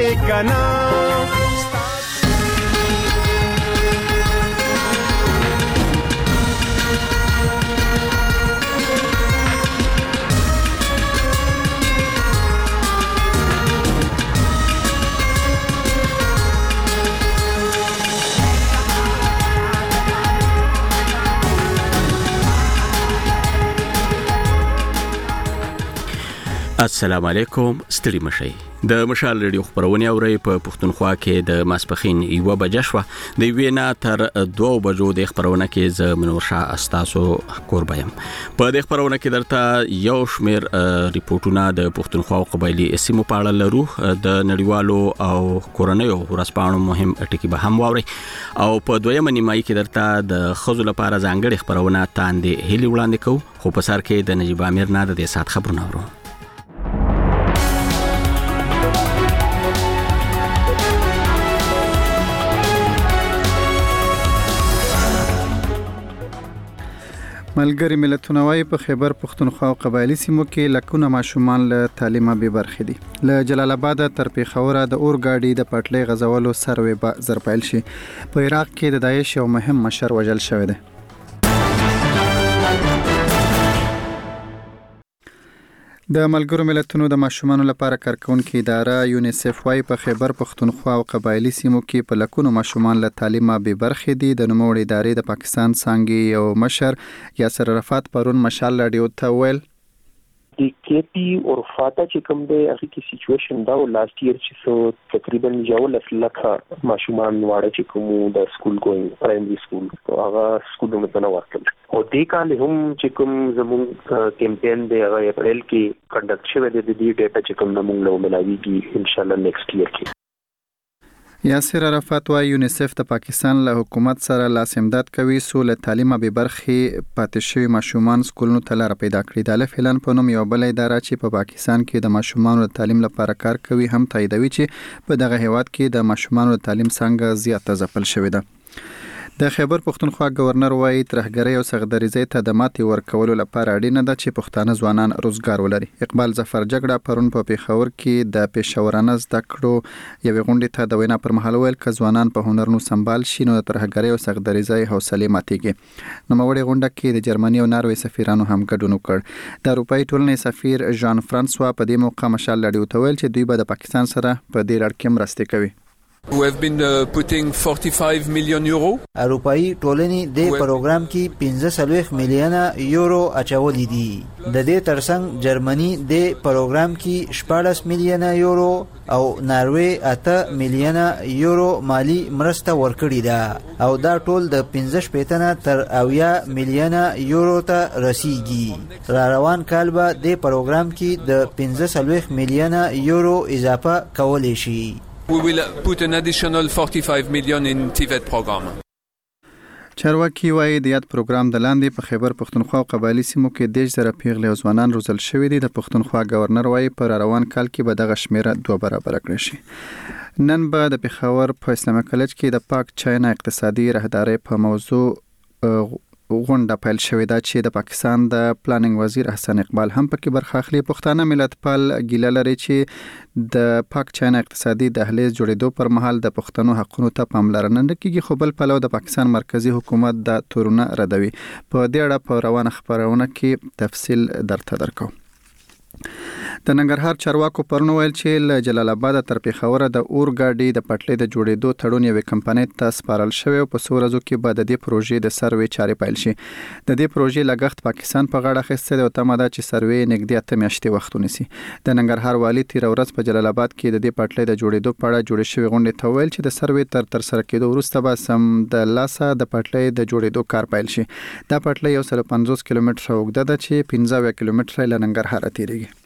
کنا السلام علیکم ستړي مشي د مشال ریډیو خبرونه اوري په پښتونخوا کې د ماسپخین یو بجه شو د وینا تر 2 بجو د خبرونه کې ز منور شاه استاسو قربایم په د خبرونه کې درته یو شمیر ریپورتونه د پښتونخوا قبایلی سیمو په اړه لرو د نړیوالو او کورنیو ورسپانو مهم ټکی به هم واوري او په دویمه نیمه کې درته د خزو لپاره ځانګړي خبرونه تاندې هلي وړاندې کوو خو په سر کې د نجيب امیر نه د سات خبرونه اورو ملګری ملتونه وايي په خیبر پښتونخوا او قبایلی سیمو کې لکونه ماشومان له تعلیمه به برخې دي له جلال آباد تر پیښور د اورګاډي د پټلۍ غزولو سروي به زرپایل شي په عراق کې د داعش یو مهم مشر وژل شوی دی د ملګرو ملتونو د ماشومانو لپاره کارکونکو اداره یونیسف وايي په خیبر پښتونخوا او قبایلی سیمو کې په لکونو ماشومان له تعلیمه به برخې دي د نوموړي ادارې د پاکستان څنګه یو مشر یاسر عرفات پرون مشال رادیو ته ویل د کېپی او فاتا چې کوم دی هغه کې سچويشن دا لاست ایئر چې سو تقریبا یو لکه ماشومان واړه چې کوم د سکول ګوینګ پرایمري سکول هغه سکولونو ته نه ورتل او دې کال هم چې کوم زموږ کمپاین دی هغه اپریل کې کنډکټ شوی دی د دې ډیټا چې کوم موږ له ملاویږي ان شاء الله نیکسټ ایئر کې یاسر عرفات وايي یونیسف د پاکستان له حکومت سره لاس امداد کوي سو له تعلیمه به برخې پاتې شوی ماشومان سکولونو ته لار پیدا کړي د الفلان په نوم یو بل اداره چې په پاکستان کې د ماشومانو د تعلیم لپاره کار کوي هم تاییدوي چې په دغه هیواد کې د ماشومانو د تعلیم څنګه زیاته ځپل شوی ده د خیبر پښتونخوا گورنر وايي ترهګری او سغدریزي ته د ماتي ورکولو لپاره اړینه ده چې پښتانه ځوانان روزګار ولري اقبال ظفر جګړه پرون په پیښور کې د پېښورانه زده کړو یو غونډه ته د وینا پر مهال ویل ک ځوانان په هنرونو سمبال شي نو ترهګری او سغدریزي حوصله ماتيږي نو موړي غونډه کې د جرمني او ناروې سفیرانو هم ګډون وکړ د اروپאי ټولنې سفیر ژان فرانسوا په دې موقع مشال لړیو ته ویل چې دوی به د پاکستان سره په دې لړ کې مرسته کوي We have been putting 45 million euro. اروپאי ټولنې د پروګرام کې 15 میلیون یورو اچولې دي د دې ترڅنګ جرمني د پروګرام کې 14 میلیون یورو او ناروې 8 میلیون یورو مالی مرسته ورکړې ده او دا ټول د 15 تر 20 میلیون یورو ته رسیدي را روان کال به د پروګرام کې د 15 میلیون یورو اضافه کولای شي We will put an additional 45 million in TVET program. چارواکي وايي د یاد پروګرام د لاندې په خیبر پښتونخوا او قبایلی سیمو کې 10,000 پیغلې او ځوانان روزل شوي دي د پښتونخوا گورنر وايي پر روان کال کې به دغه شمیره 2 برابر کړي شي نن به د پیښور په اسلامي کالج کې د پاک چاینا اقتصادي راهداري په موضوع غونډه پیل شوې ده چې د پاکستان د پلانینګ وزیر احسان اقبال هم پکې برخه اخلي پښتانه ملتپال ګیله لري چې د پاک چاینا اقتصادي دهلیز جوړېدو پر مهال د پښتنو حقونو ته پاملرنه نه کیږي خو بل پلو د پاکستان مرکزی حکومت د تورونه ردوي په دې اړه په روانه خبرونه کې تفصیل درته درکو د ننګرهار چارواکو پرون ویل چې له جلال آباد تر پیښور د اورګاډي د پټلۍ د جوړېدو تړون یوې کمپنۍ ته سپارل شوی او په څو ورځو کې به د دې پروژې د سروې چارې پیل شي د دې پروژې لګښت پاکستان په غاړه اخیستی دی او تمه ده چې سروې نږدې 8 میاشتې وخت ونیسي د ننګرهار والي تیر ورځ په جلال آباد کې د دې پټلۍ د جوړېدو په اړه جوړې شوې غونډې ته ویل چې د سروې تر سره کېدو وروسته به سم د لاسه د پټلۍ د جوړېدو کار پیل شي دا پټلۍ 150 کیلومتره اوږده ده چې 15 کیلومتره له ننګرهار تیریږي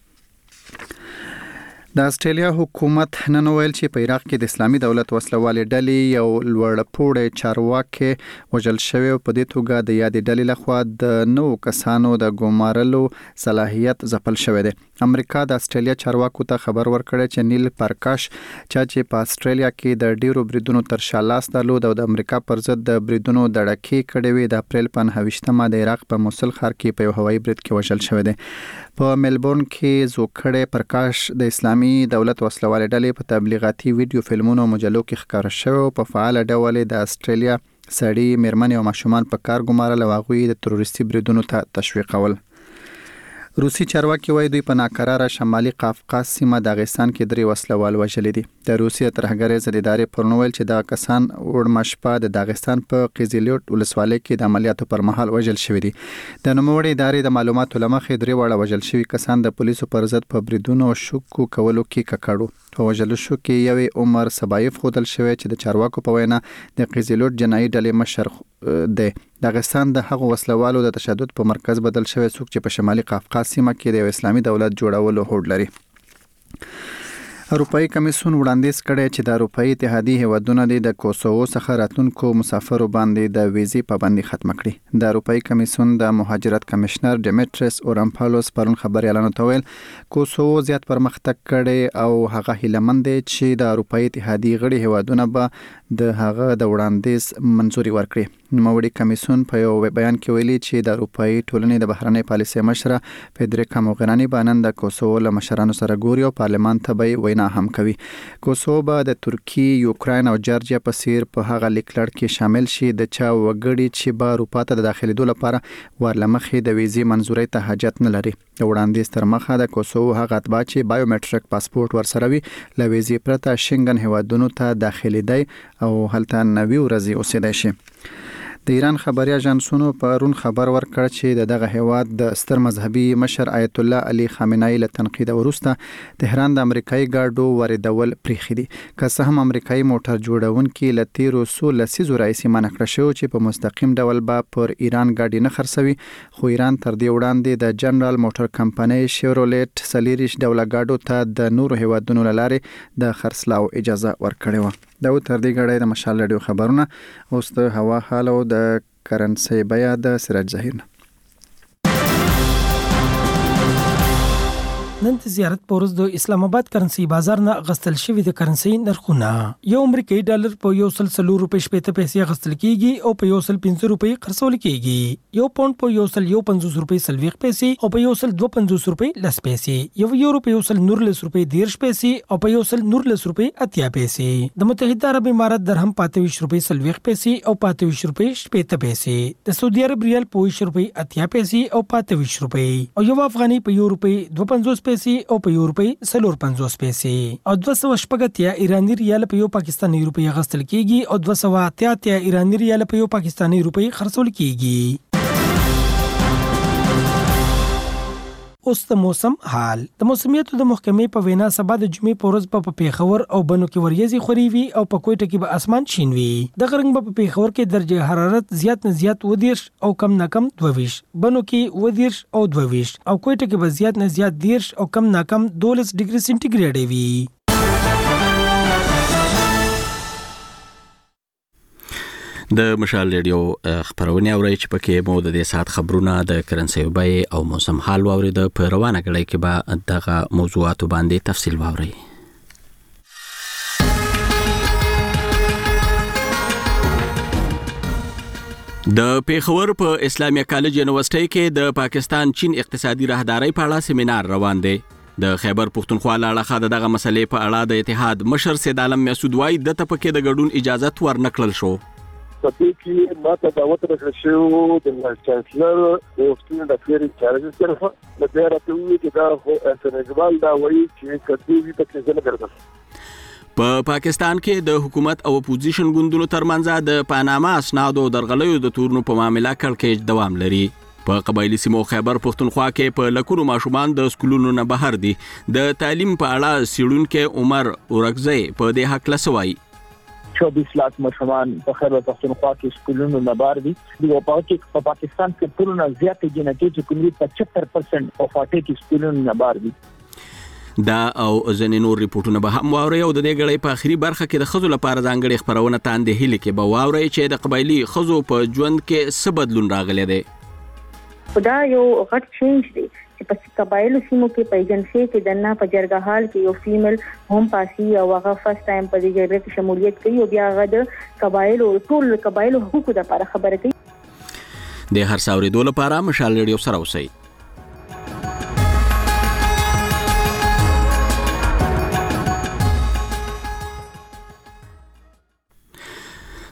د استرالیا حکومت نن ویل چې په عراق کې د اسلامي دولت وسلوالې ډلې یو لوړپوړی چارواکي وژل شوی او په دې توګه د یادې ډلې لخوا د نو کسانو د ګمارلو صلاحیت ځپل شوی دی امریکا د استرالیا چارواکو ته خبر ورکړی چې نیل پرکاش چې په استرالیا کې د ډیرو بریدونو تر شا لاس درلود او د امریکا پر ضد د بریدونو دړکې کړې وې د اپریل په 9مه د عراق په موصل ښار کې په یو هوایي برید کې وژل شوی دی په ملبورن کې زوکړې پرکاش د اسلامي اسلامي دولت وسلوال ډلې په تبلیغاتي ویډیو فلمونو او مجلو کې ښکار شوی او په فعال ډول د استرالیا سړي میرمنې او ماشومان په کار ګمارل او هغوی د تروریستي بریدونو ته تشویقول. روسي چارواکي وایي دوی په ناقراره شمالي قفقاز سیمه داغستان کې 3 وسلوال وژلي دي. د روسي ترهګرۍ ضد ادارې پرنویل چې دا کسان وړمه شپه د داغستان په قزلوټ ولسوالۍ کې د عملیاتو پر مهال وژل شوی دي. د نوموړي ادارې د معلوماتو لمخې 3 وړه وژل شوی کسان د پولیسو پر ضد په بریدونو شکو کولو کې ککړو. په وژل شو کې یو عمر سبایف خودل شوی چې د چارواکو په وینا د قزلوټ جنایي ډلې مشر دی. داغستان د هغو وسلوالو د تشدد په مرکز بدل شوی څوک چې په شمالي قفقاز سیمه کې د اسلامي دولت جوړولو هوډ لري. اروپאי کمیسیون وړاندیز کړی چې د اروپאי اتحادیې هیوادونه د کوسوو څخه راتلونکو مسافرو باندې د ویزې پابندي ختم کړي. د اروپאי کمیسیون د مهاجرت کمشنر ډیمیټریس اورامپالوس پرون خبريالانو ته ویل کوسوو زیات پرمختګ کړي او هغه هیلمند دي چې د اروپאי اتحادیې غړي هیوادونه به د هغه د وړاندیز منځوري ورکړي. نوموړي کمیسیون په یو بیان کې ویلي چې د اروپאי ټولنې د بهرنۍ پالیسۍ مشره فدریکا موغرانی باندې د کوسوو له مشرانو سره ګوري او پارلمان ته به وینا هم کوي. کوسوو به د ترکی، یوکراین او جارجیا په څیر په هغه لیکلړ کې شامل شي د چا وګړي چې به اروپا ته د داخليدو لپاره ورلمخې د ویزې منځوري ته حاجت نه لري. د وړاندیز تر مخه د کوسوو هغه اتباع چې بایومټریک پاسپورت ورسره وي له ویزې پرته شنګن هیوادونو ته داخليدای او هلته 90 ورځې اوسېدای شي. د ایران خبري اژانسونو پرون خبر ورکړ چې دغه هیواد د ستر مذهبي مشر آیت الله علي خامنه‌ای له تنقید وروسته تهران د امریکایي ګاډو واردول پریخي دي. که څه هم امریکایي موټر جوړونکي له 1300 لسیزو راځي منع کړ شو چې په مستقیم ډول به پر ایران ګاډي نه خرڅوي، خو ایران تر دې وړاندې د جنرال موټر کمپنۍ شیورولیټ سلیریش ډوله ګاډو ته د نورو هیوادونو لاره د خرڅلاو اجازه ورکړې و. دا تر دې غړې د مشال رادیو خبرونه. اوس د هوا حال او د کرنسي بیا د سراج ظهیر. نن د زیارت پورز د اسلام آباد کرنسي بازار نه غستل شوی د کرنسي نرخونه یو امریکایي ډالر په 140 روپۍ شپږ پیسې غستل کیږي او په 150 روپۍ خرڅول کیږي. یو پاوند په 150 روپۍ 30 پیسې او په 152 روپۍ 10 پیسې. یو یورو په 119 روپۍ 10 پیسې او په 119 روپۍ 80 پیسې. د متحده عرب امارات درهم 25 روپۍ 30 پیسې او 25 روپۍ 70 پیسې. د سعودي عرب ریال په 20 روپۍ 80 پیسې او 25 روپۍ او یو افغاني په 1 روپۍ 52 او په یورپی 450 پیسې او 280 ایرانی ریال په یو پاکستاني روپۍ غستل کیږي او 280 ایرانی ریال په یو پاکستاني روپۍ خرڅول کیږي. اوس د موسم حال. د موسمیاتو د محکمې په وینا سبا د جمعې په ورځ په پیښور او بنو کې وریځې خوري وي او په کوټه کې به اسمان شین وي. د غرنګ په پیښور کې درجه حرارت زیات نه زیات 22 او کم نه کم 22، بنو کې 22 او 22 او کوټه کې به زیات نه زیات 10 او کم نه کم 12 ډیګري سنټیګریډ وي. د مشال رادیو خبرونه اوري چې پکې مو د دې سات خبرونه د کرنسي بای او موسم حال واوري د روانه غړي کې به دغه موضوعات باندې تفصیل واوري. د پیښور په اسلامي کالج یونیورسيټي کې د پاکستان چین اقتصادي راهداري په اړه سیمینار روان دی. د خیبر پختونخوا لاړه دغه مسلې په اړه د اتحاد مشر سید عالم مسعود وای د تپکې د ګډون اجازه ورنکړل شو. پدې کې ماته دعوت راکړل شو د چانسلر د وفتونو د افیر انچارج طرفه د بیا راټوي چې دا سنجوال دا وایي چې کدی وي پکې ځنه ګرځي. په پاکستان کې د حکومت او اپوزیشن ګوندونو ترمنځ د پاناما اسنادو درغلیو د تورنو په معاملې کړکېچ دوام لري. په قبایلی سیمو خیبر پختونخوا کې په لکونو ماشومان د سکولونو نه بهر دي. د تعلیم په اړه سیړونکو عمر اورکزی په دې حق لسوي 24 लाख ماشومان په خیبر پختونخوا کې سکولونو نه بهر دي. د په پاکستان کې ټولنه زیاتې جنټي چې کومې 75% په فاټي کې سکولونو نه بهر دي. دا او ځنې نور ریپورتونه به هم واوري او د دې غړي په اخري برخه کې د خزو لپاره ځانګړي خبرونه تاندې هلي کې به واوري چې د قبایلی خزو په ژوند کې څه بدلون راغلی دی. دا یو غټ چینج دی چې په قبایلو سیمو کې په ایجنسي کې دنه په جرګه حال کې یو فیمیل هم پاسي او هغه فرست ټایم په دې جرګه کې شمولیت کوي او بیا هغه د قبایلو ټول قبایلو حقوقو لپاره خبره کوي. د هر څاوري دوله لپاره مشال رادیو سره اوسئ.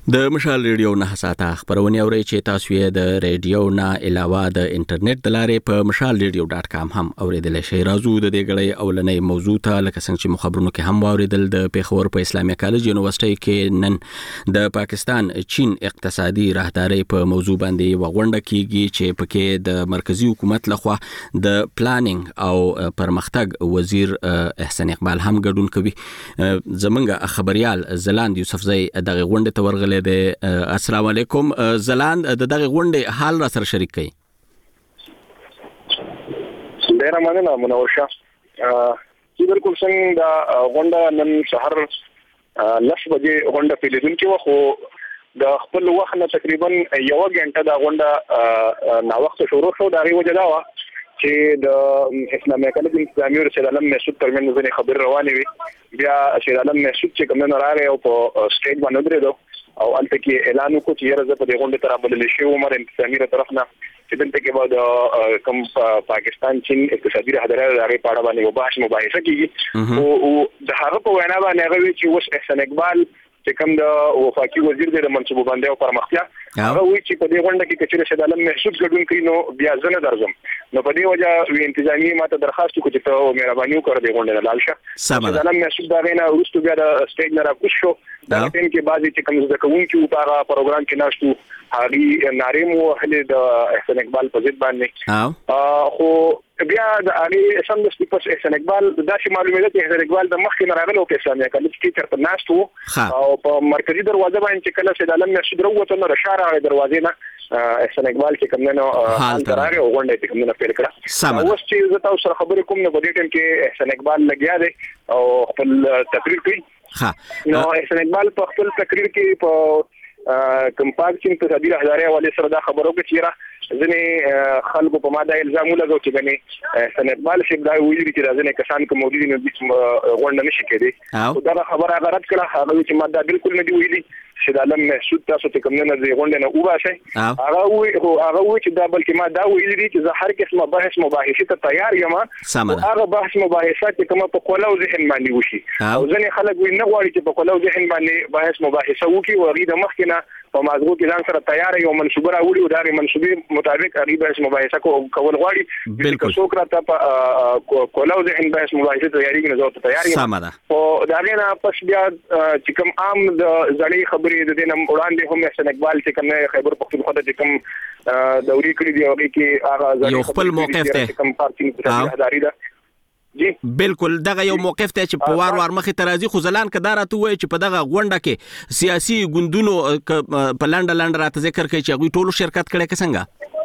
د مشال ریډیو نه ساته خبرونه اوري چې تاسو یې د ریډیو نه علاوه د انټرنیټ د لارې په mashalradio.com هم اوریدل شئ. راځو د دې غړې اولنې موضوع ته لکه څنګه چې مخابرونو کې هم اوریدل د پیښور په اسلامي کالج یونیورسيټي کې نن د پاکستان چین اقتصادي راهداري په موضوع باندې وغونډه کیږي چې پکې د مرکزی حکومت لخوا د پلانینګ او پرمختګ وزیر احسان اقبال هم ګډون کوي. زمونږ خبريال زلاند یوسفزئی دغه غونډه ته ورغله. السلام علیکم زلاند دغه غونډه حال را سره شریک کړئ. ډیر مننه منور شاه. چې بالکل څنګه دا غونډه نن سحر 10 بجې غونډه پیلیدونکو خو د خپل وخت نه تقریبا یو غنټه دا غونډه نا وخت شروع شو. دا غوډه دا و چې د اسلامي کالج انتظامی رسول الله مسعود ترمن زنه خبر روانه وي. بیا شیر عالم مسعود چې کوم نه راغی او په سټیج باندې درېدو او البته کې اعلان وکړ چې یره زه په دې غونډه تر بدل شي عمر انتظامی تر طرف نه چې دلته کې بعد کوم پاکستان چین اقتصادي راهداري لري په اړه باندې مباحثه کیږي او د هغه په وینا باندې هغه چې وس احسان اقبال چې کوم د وفاقي وزیر د منصوبو باندې او پرمختیا هغه وی چې په دې غونډه کې کچره شد عالم محسوب ګډون کړي نو بیا ځنه درځم نو په دې وجه وی انتظامی ماته درخواست وکړه چې ته مهرباني وکړه دې غونډه لاله شه. عالم محسوب دا غینه ورستو بیا د سټیج نه راکوش شو. دا ټیم کې بعضی چې کوم ځکهونکو په پروګرام کې ناشتو هغه ناریم وهله د احسان اقبال په ضد باندې خو بیا د علي سم د سپیکر احسان اقبال دا چې معلومه ده چې احسان اقبال د مخکې راغلو په اسلامي کالج کې تر ناشتو او په مرکزی دروازه باندې چې کله چې د علم مسعود وروته نو شارع دروازې نه احسان اقبال چې کوم نه حال دراره او غونډه چې کوم نه پیل کړه. اوس چې زه تاسو سره خبرې کوم نو په دې ټیم کې احسان اقبال لګیا دی او خپل تقریر کوي. نو احسان اقبال په خپل تقریر کې په کمپاک چې په تدبیر هزاره والے سره دا خبرو کې چیرې ځنې خلکو په ماده الزام لګو چې غني احسان اقبال چې دا ویلي چې راځنه کسان کوم موجودي نه غونډه نشي کېدی او دا خبره غلط کړه. هغه چې ماده بالکل نه دی ویلي چې د علم مسعود تاسو ته کوم نه دی غونډه نه وباسي. هغه وی چې دا بلکې ما دا ویلي چې زه هر قسمه بحث مباحثه ته تیار یم. هغه بحث مباحثه چې کومه په قوله او ذهن باندې وشي او ځنې خلک وي نه غواړي چې په قوله او ذهن باندې بحث مباحثه وکړي او غي د مخکنه په موضوع کې ځان سره تیار یو منسوبه راوړي او دا منسوبې مطابق غي بحث مباحثه کول غواړي. بالکل څوک راته په قوله او ذهن بحث مباحثه تیاری نه زو ته تیار یم او دا غینه پس بیا چې کوم عام د زړې خبرې د دینم وړاندې هم احسان اقبال چې کوم خیبر پختونخوا د کوم دوري کړی دی او کې هغه یو خپل موقف ته کوم پارټي په راهداري ده. جی بالکل دغه یو موقف ته چې په وار مخې ترازی خو زلان کدارته وای چې په دغه غونډه کې سیاسي ګوندونو په لاند راته ذکر کوي چې غوي ټولو شرکت کړي څنګه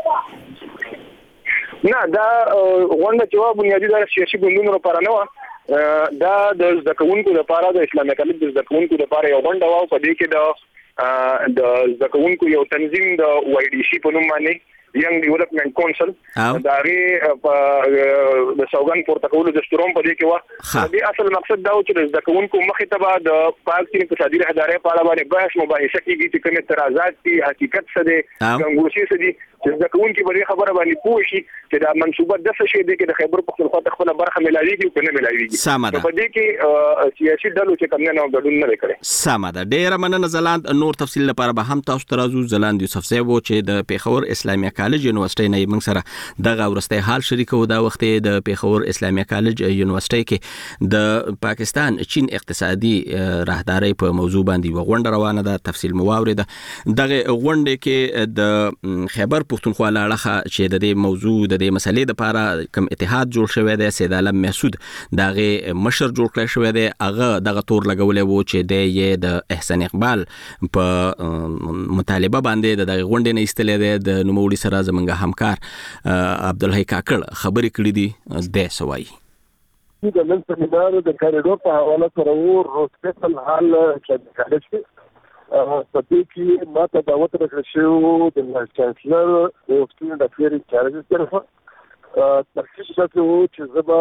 نه دا غونډه چې بنیادی د سیاسي ګوندونو لپاره نه و دا د ځکهونکو لپاره د اسلامي کالج د ځکهونکو لپاره یو غونډه و په دې کې د ځکهونکو یو تنظیم د وای ډي سي په نوم باندې ینګ ډیولپمنٹ کونسل دا غي د سوګن پورتکول د ستروم په دې کې و. د اصل مقصد دا و چې د ځکهونکو مخې ته به د پاکستان اقتصادي راهداري په اړه باندې بحث مباحثه کیږي چې کوم اعتراضات دي حقیقت څه دي څنګه څه دي چې ځکهونکو به خبره باندې پوه شي چې دا منسوبه د څه شي دي چې د خیبر پختونخوا خپل برخه ملایوي او نه ملایوي په دې کې سیاسي ډلو چې کوم نه ګډون نه وکړي. سمه ده. ډیر مننه زلاند. نور تفصیل لپاره به هم تاسو ترازو زلاند یوسفزئی وو چې د پیښور اسلامي کالج یونیورسيټي نه موږ سره دغه ورسته حال شریکو. دا وخت د پیښور اسلامي کالج یونیورسيټي کې د پاکستان چین اقتصادي راهداري په موضوع باندې وغونډه روانه ده. تفصیل مو واورید. دغه غونډه کې د خیبر پختونخوا لاړه چې د دې موضوع د دې مسلې لپاره کوم اتحاد جوړ شوی دی. سید عالم مسعود دغه مشر جوړ کړی شوی دی. هغه دغه تور لګولې وو چې د احسان اقبال په مطالبه باندې دغه غونډه نه ایستلې ده. د نوموړي سره زمونږ همکار عبدالحی کاکړ خبرې کړې دي. د سوای د نن سمینار د کاریډور په حواله سره روسپیشل حال چې کالج کې په دې کې ماته دعوت راکړل شو د وایس چانسلر د سټوډنټ افیر چارجز طرفه. ترتیب دا چې زما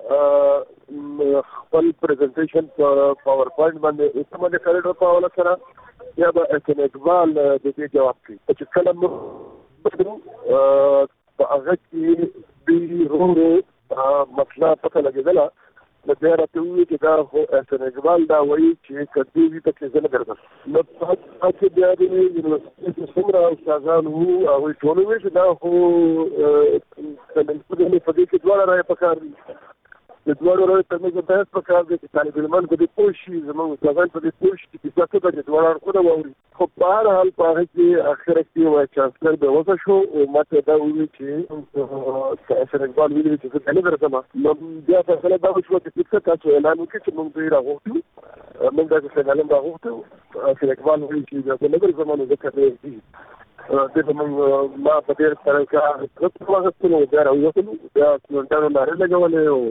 خپل پریزنټیشن په پاور پوینټ باندې اسمه د کاریډور په حواله سره یا به احسان اقبال د دې جواب کوي چې کله په هغه کې د روغ مسله پته لګېدله بیا راته وی چې دا خو احسان اقبال دا وایي چې کدی وی ته کې نه ګرځي نو تاسو بیا د یونیورسيټي څومره استادان وو او ټول وی چې دا خو د په دې کې دوه راي پکار دي د دوه راي په موږ ته پکار دي چې طالب علمان په دې پوښي زموږ استادان په دې پوښي چې څه څه د دوه راي ووري خو په هر حال په هغه کې اخر کې وای چانسلر به وځه شو او ماته دا وی چې احسان اقبال ویلي چې څه نه درځم نو بیا فیصله دا وشوه چې څه تاسو اعلان وکړئ چې موږ یې راغوښتو موږ دا څه اعلان راغوښتو احسان اقبال ویلي چې دا نه درځم نو ځکه دې موږ ما په دې سره کې څه واغستلو بیا راوځو بیا څنګه نه لګولې او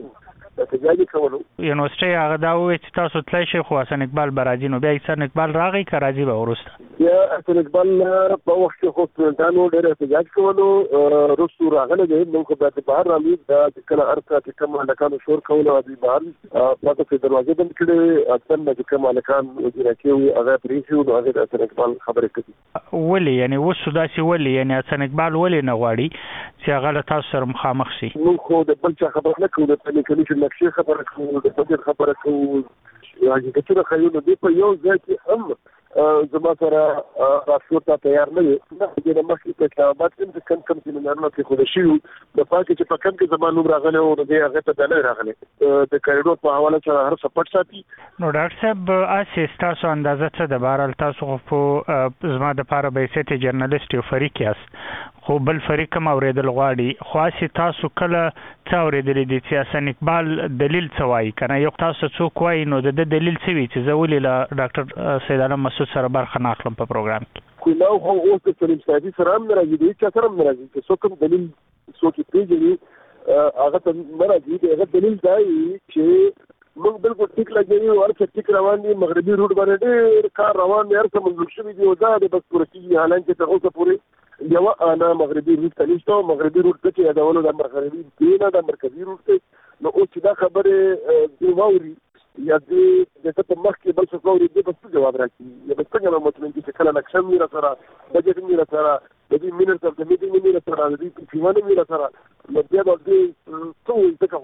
یونیورسيټي هغه دا وایي چې تاسو تللی شئ خو حسن اقبال به راځي نو بیا حسن اقبال راغی که راځي به وروسته یا حسن اقبال په وخت کې خو سټوډنټانو ډېر احتجاج کولو وروسته راغلی دی موږ خو بیا د بهر رالي دا کله هلته چې کوم هلکانو شور کولو د بهر پاته چې دروازې بند کړې اصل چې کوم هلکان وزیرکې وي هغه پرېښي وو نو هغې د حسن اقبال خبرې کوي ولې یعنې اوس داسې ولې یعنې حسن اقبال ولې نه غواړي چې هغه له تاسو سره مخامخ شي موږ خو د بل چا خبره نه کوو د پلې نقشې خبره کوو د بجټ خبره کوو حقیقتونه خیو نو دی په یو ځای کې هم زما سره راپور ته تیار نه یم نه د مخکې په کتابات کې کم سیمینارونه کې خو شي د پاتې چې په کم کې زما نوم راغلی او د هغه ته نه راغلی د کریډور په حواله سره هر څه پټ ساتي نو ډاکټر صاحب اساس تاسو اندازه څه د بهرحال تاسو په زما د پاره به سټي جرنالست یو فریق یاست خو بل فریق هم اوریدل غواړي خو اسی تاسو کله څه اوریدلې دي چې حسن اقبال دلیل څه وایي کنه یو تاسو څوک وایي نو د دلیل څه وی چې زه ولې له ډاکټر سید علم مسعود سره برخه نه اخلم په پروګرام کې خو نو خو اوس د سلیم سادي سره هم راځي دي چې سره هم راځي چې څوک دلیل څوک پیژني هغه ته مرادي دی هغه دلیل دی چې موږ بالکل ټیک لګوي او هر څه ټیک روان دي مغربي روټ باندې ډېر کار روان دی هر څه منظور شوي دي او دا د بس پوره کېږي حالانکې تر اوسه پورې یو انا مغربي روټ ته نشته مغربي روټ ته چې یادولو د مغربي دی نه د مرکزي روټ ته نو اوس چې دا خبرې دی واوري یا دې د په مخ کې بل څه واوري دې بس جواب راکړي یا بس څنګه مطلب چې کله نقشه مې را سره بجټ مې را سره د دې مینټ اف د میټینګ مې را سره د دې پیوانه مې را سره نو بیا د دې څو ځکه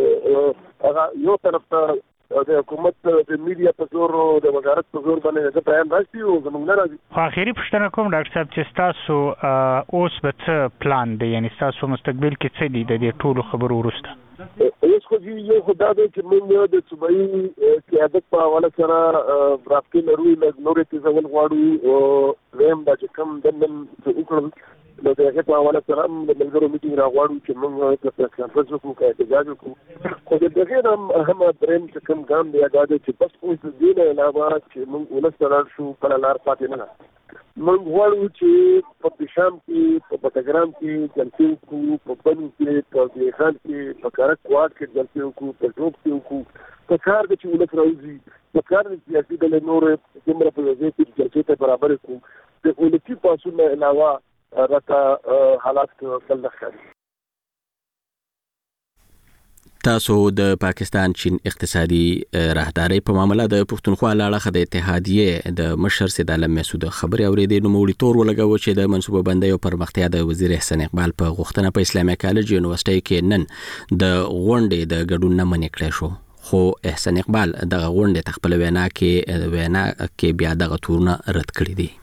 خو هغه یو طرف ته د حکومت د میډیا په زور او د وزارت په زور باندې د بیان راشي او زموږ نه راځي خو اخیری پوښتنه کوم ډاکټر صاحب چې تاسو اوس به څه پلان دی یعنی تاسو مستقبل کې څه دي د دې ټولو خبرو وروسته اوس خو یو خدای دې چې موږ د صوبایي قیادت په حواله سره رابطې لرو نورې تیزول غواړو او ویم دا چې کوم دنن وکړو نو د هغه په حواله سره د ملګرو میټینګ راغواړو چې موږ د پریس کانفرنس وکړو که احتجاج وکړو خو د دغې نه اهمه درېیم چې کوم ګام دی دا دی چې بس اوس د دې نه علاوه چې موږ ولس ته لاړ شو بله لار پاتې نه ده موږ غواړو چې په پیشام کې په بټګرام کې جلسې وکړو په بن کې په دېخان کې په کارک واټ کې جلسې وکړو په ټوپ کې وکړو په کار د چې ولس راوځي په کار د سیاسي ډلې نورې دومره په وضعیت کې جلسې ته برابر کړو د ولسي پاڅون نه علاوه راته حالات بل نه ښکاري تاسو د پاکستان چین اقتصادي راهداري په معاملې د پښتونخوا لاړه د اتحادیې د مشر سید عالم مسعود خبري اوریدې نو موړي تور ولګو چې د منصوبه بندۍ او پرمختیا د وزیر احسان اقبال په غوښتنه په اسلامي کالج یونیورسيټي کې نن د غونډې د ګډون نه منې کړې شو خو احسان اقبال د غونډې تخپل وینا کې بیا د غتورونه رد کړې دي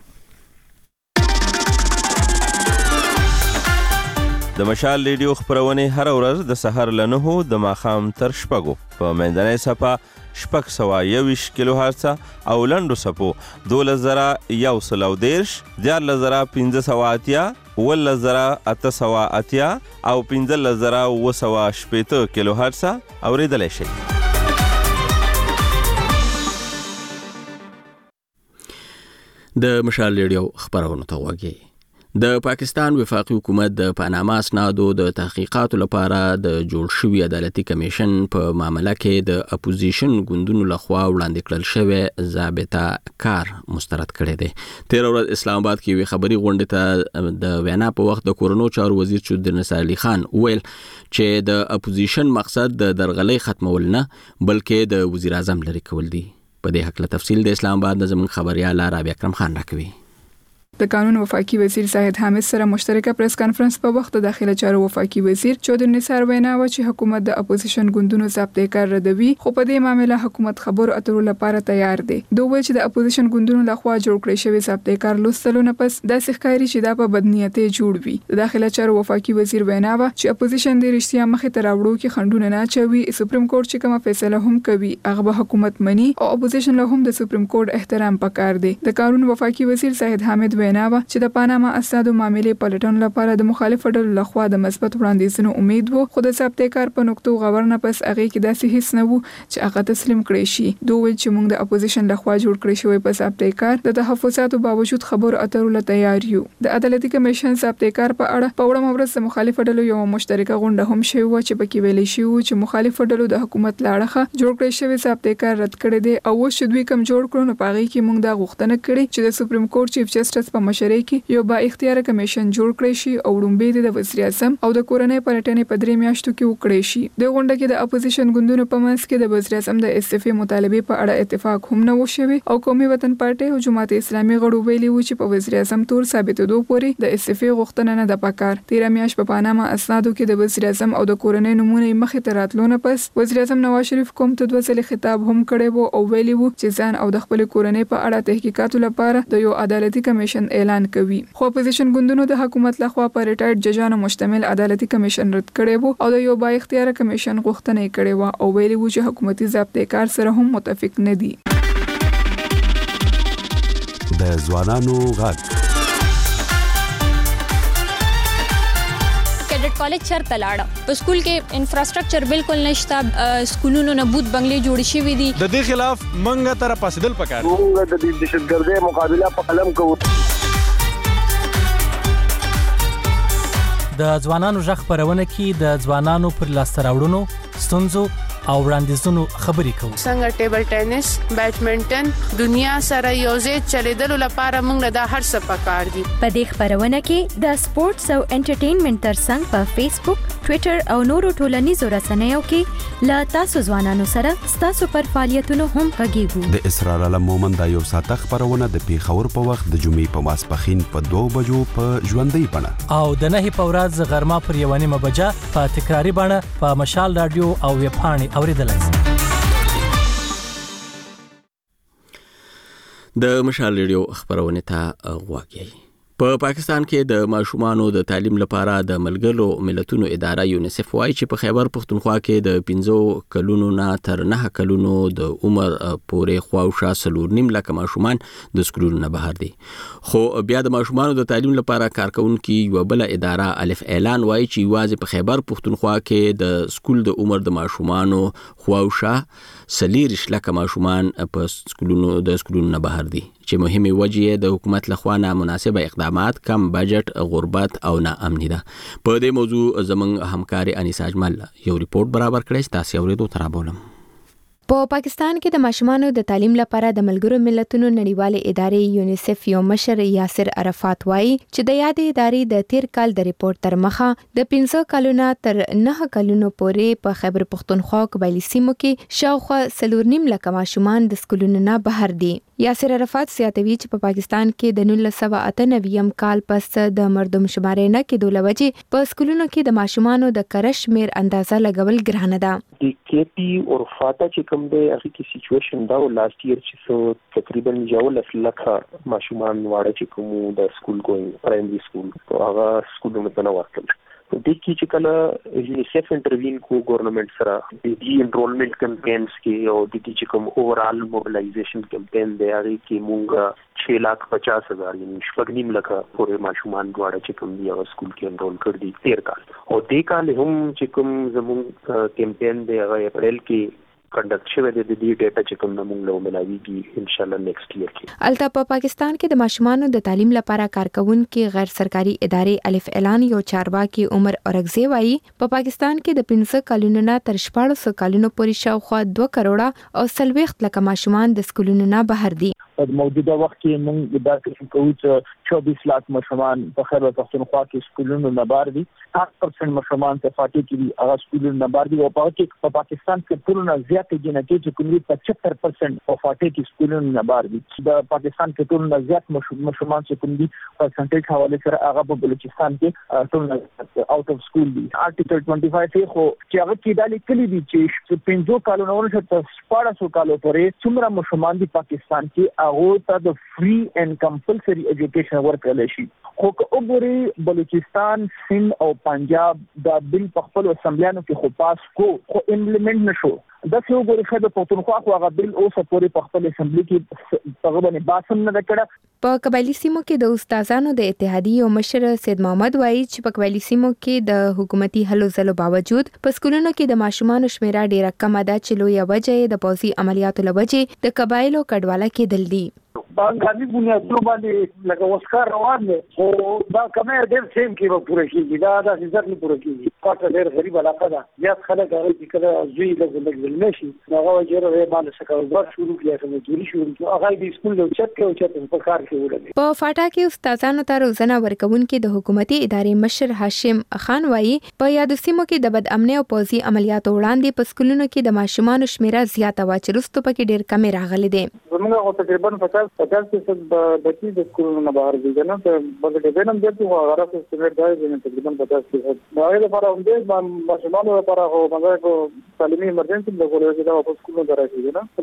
د مشال ریډیو خبرونه هر ورځ د سحر له 9 د ماخام تر شپږو په منځنۍ صفه شپږ سوه 21 کیلو هرتز او لنډو صفو 2113 14580 11880 او 15980 کیلو هرتز اوریدلای شئ د مشال ریډیو خبرونه ته وګورئ د پاکستان وفاقي حکومت د پاناما اسنادو د تحقیقاتو لپاره د جوړ شوی عدالتي کمیشن په معاملې کې د اپوزیشن ګوندونو لخوا وړاندې کړل شوی ضابطه کار مسترد کړی دی. تیر ورځ اسلام آباد کې وی خبري غونډه ته د وینا په وخت د کورونو چارو وزیر چودر نصر علي خان ویل چې د اپوزیشن مقصد د درغلۍ ختمول نه بلکې د وزیر اعظم لري کول دي. په دې حق له تفصیل د اسلام آباد د زمون خبريال رابعه اکرم خان راکوي. د قانون وفاقي وزیر زاهد حامد سره مشترکه پریس کانفرنس په وخت د داخله چارو وفاقي وزیر چودر نثار وینا و چې حکومت د اپوزیشن ګوندونو ضابطه کار ردوي خو په دې معاملې حکومت خبرو اترو لپاره تیار دی. دوی چې د اپوزیشن ګوندونو لخوا جوړ کړی شوی ضابطه کار لوستلو نه پس د ښکاری چې دا په بدنیته جوړ وي. د داخله چارو وفاقي وزیر وینا و چې اپوزیشن د رښتیا مخې ته راوړو کې خندونه نه چوي. سپریم کورټ چې کومه فیصله هم کوي هغه به حکومت مني او اپوزیشن له هم د سپریم کورټ احترام پکار دی. د قانون وفاقي وزیر زاهد حامد وینا و چې د پاناما اسنادو معاملې پلټن لپاره د مخالف ډلو لخوا د مثبت وړاندیزونو امید وو خو د ضابطه کار په نقطو غور نه پس هغه کې داسې هیڅ نه وو چې هغه تسلیم کړي شي. دوی چې موږ د اپوزیشن لخوا جوړ کړی شوی په ضابطه کار د تحفظاتو باوجود خبرو اترو له تیار یو. د عدالتي کمیشن ضابطه کار په اړه په وړاندې ورځ د مخالف ډلو یو مشترکه غونډه هم شوی و چې پکې ویل شي چې مخالف ډلو د حکومت لاړه جوړ کړی شوی ضابطه کار رد کړی دی او چې دوی کم جوړ کړو نو پاغي کې موږ دا غوښتنه کړې چې د سپریم کورټ چیف جسټس په مشرۍ کې یو با اختیار کمیشن جوړ کړی شي او وړاندې د وزیر اعظم او د کورنۍ پلټنې په 3 میاشتو کې وکړي شي. د غونډه کې د اپوزیشن ګوندونو په منځ کې د وزیر اعظم د استعفا مطالبه په اړه اتفاق هم نه وشوي او قومي وطن پارټي او جماعت اسلامي غړو ویلي و چې په وزیر اعظم تور ثابتېدو پورې د استعفا غوښتنه نه ده پکار. 13 میاشت په پاناما اسنادو کې د وزیر اعظم او د کورنۍ نمونه مخې ته راتلو نه پس وزیر اعظم نواز شریف کوم ته 2 ځله خطاب هم کړی وو او ویلي وو چې ځان او د خپل کورنۍ په اړه تحقیقاتو لپاره د یو عدالتي کمیشن اعلان کوي. خو اپوزیشن ګوندونو د حکومت لخوا پر ریټایرډ ججانو مشتمل عدالتي کمیشن رد کړی وو او د یو با اختیار کمیشن غوښتنه یې کړې و او ویلي وو چې حکومتي ضابطه کار سره هم متفق نه دي. د ځوانانو غږ کیډټ کالج چرته لاړه په سکول کې انفراستراکچر بالکل نشته سکولونو نه بوت بنگلې جوړ شوې دي. د دې خلاف منګه تر پاسدل پکار موږ د دهشتګردۍ مقابله په قلم کوو. د ځوانانو ژغ خبرونه کې د ځوانانو پر لاسته راوړنو ستونزو او وړاندیزونو خبرې کوو. څنګه ټیبل ټینس بیډمنټن دنیا سره یوځای چلیدلو لپاره موږ له دا هر څه پکار دي. په دې خبرونه کې د سپورتس او انټرټینمنټ ترڅنګ په فیسبوک ټوئیټر او نورو ټولنیزو رسنیو کې لا تاسو ځوانانو سره تاسو پر فعالیتونو هم غږیږو. د اسرار علم مومن د یو ساعت خبرونه د پیښور په وخت د جمعې په ماسپخین په 2 بجو په ژوندۍ بڼه او د 9 په ورځ غرمه پر 1 بجه په تکراری بڼه په مشال رادیو او ویب پاڼې اوریدلای شئ. د مشال ریډیو خبرونه ته غواړئ. په پاکستان کې د ماشومانو د تعلیم لپاره د ملګرو ملتونو اداره یونیسف وايي چې په خیبر پښتونخوا کې د 15 کلونو نه تر 9 کلونو د عمر پورې خواوشا 4.5 لک ماشومان د سکولونو نه بهر دي. خو بیا د ماشومانو د تعلیم لپاره کارکونکو یو بل اداره الف اعلان وايي چې واځي په خیبر پښتونخوا کې د سکول د عمر د ماشومانو خواوشا 4 لک ماشومان په سکولونو نه بهر دي چې مهمه وجه د حکومت لخوا نه مناسبه اقدامات کم بجټ غربت او ناامني ده. په دې موضوع زمنګ همکاري انیسا اجمل یو ریپورت برابر کړی تاسو اوریدو ترابولم. په پاکستان کې د ماشومانو د تعلیم لپاره د ملګرو ملتونو نړیوالې ادارې یونیسف یو مشر یاسر عرفات وایي چې د یادې ادارې د 13 کال د ریپورت تر مخه د 15 کلونو تر 9 کلونو پورې په خیبر پښتونخوا قبایلی سیمو کې شاوخوا 4.5 لک ماشومان د سکولونو نه بهر دي. یاسر عرفات زیاتوي چې په پاکستان کې د 1998 کال پس د مردم شمارې نه کېدو لوجې په سکولونو کې د ماشومانو د کرش میر اندازه لګول ګرانه ده. د کېپی او فاتا چې کوم دی هغه کې سچويشن دا لاست ایئر چې سو تقریبا 14 لک ماشومان واړه چې کوم د سکول ګوینګ پرایمري سکول هغه سکولونو ته نه ورتل. د کې چې کله یونیسف انټروین کو ګورنمنت سره د انرولمنت کمپاینز کې او د چې کوم اوورال موبلایزیشن کمپاین دی هغه کې مونږ 6,50,000 یعنی 6.5 لک پورې ماشومان دواړه چې کوم دی هغه سکول کې انرول کړ دي 13 کال او د کال هم چې کوم زموږ کمپاین دی هغه اپریل کې کنډکټ شوی دی. د دې ډیټا چې کوم موږ له ملاویږي ان شاء الله نیکسټ ایئر کې. البته په پاکستان کې د ماشومانو د تعلیم لپاره کارکونکو غیر سرکاري ادارې الف اعلان یو چارواکي عمر اورغزی وایي په پاکستان کې د 15 کلونو نه تر 14 کلونو پورې شاوخوا 2 کروڑه او 40 لک ماشومان د سکولونو نه بهر دي. په موجوده وخت کې موږ دا کوم کوو چې 24 लाख ماشومان په خیبر پختونخوا کې سکولونو نه بار دي 8% ماشومان په فاټي کې دي هغه سکولونو نه بار دي او په پاکستان کې ټولنه زیات جنکې چې کوم 75% په فاټي کې سکولونو نه بار دي د پاکستان کې ټولنه زیات ماشومان چې کوم دي پرسنټیج حواله سره هغه په بلوچستان کې ټولنه اوټ اف سکول دي آرټیکل 25 خو چې هغه کې د لیکلي دي چې 15 کالونو ورته 1400 کالو پورې څومره ماشومان دي پاکستان کې هغه ته د فری اینڈ کمپلسری ایجوکیشن ورکړل شي خو وګوري بلوچستان سند او پنجاب دا بل په خپل اسمبلیانو کې خو پاس خو امپلیمنٹ نشو دا څه وګوري خیبر پختونخوا خو هغه بل اوسه پورې په خپل اسمبلی کې هغه باندې باسم نه کړه په قبایلی سیمو کې د استادانو د اتحادیې او مشر سید محمد وایي چې په قبایلی سیمو کې د حکومتي هلو ځلو باوجود په سکولونو کې د ماشومانو شمیره ډیره کمه ده چې لویه وجه د پوځي عملیاتو لوجې د قبایلو کډواله کېدل دي باندې بنیادونو باندې لکه وسکار روان دي او دا کمه ډېر سیم کې به پوره کیږي دا د عزت نه پوره کیږي پټه ډېر غریب علاقه ده یا خلک هغه چې کله زوی له زندګي نشي هغه وجره باندې څه کار شروع کیږي چې مجبوري شروع کیږي هغه د سکول له چت په کار کې وړي په فاټا کې استادانو ته روزنه ورکوونکې د حکومتي ادارې مشر هاشم خان وایي په یاد سیمو کې د بد امنۍ او پوځي عملیاتو وړاندې په سکولونو کې د ماشومانو شمیره زیاته وا چې رستو پکې ډېر کم راغلي دي زموږ تقریبا 50% بچي د سکولونو نه بهر دي نه ته بلکې دینم دې خو هغه راځي چې دا تقریبا 50% دا لپاره هم دې ماشومانو لپاره هو مګر تعلیمي ایمرجنسي د ګورې چې دا په سکولونو درځي نه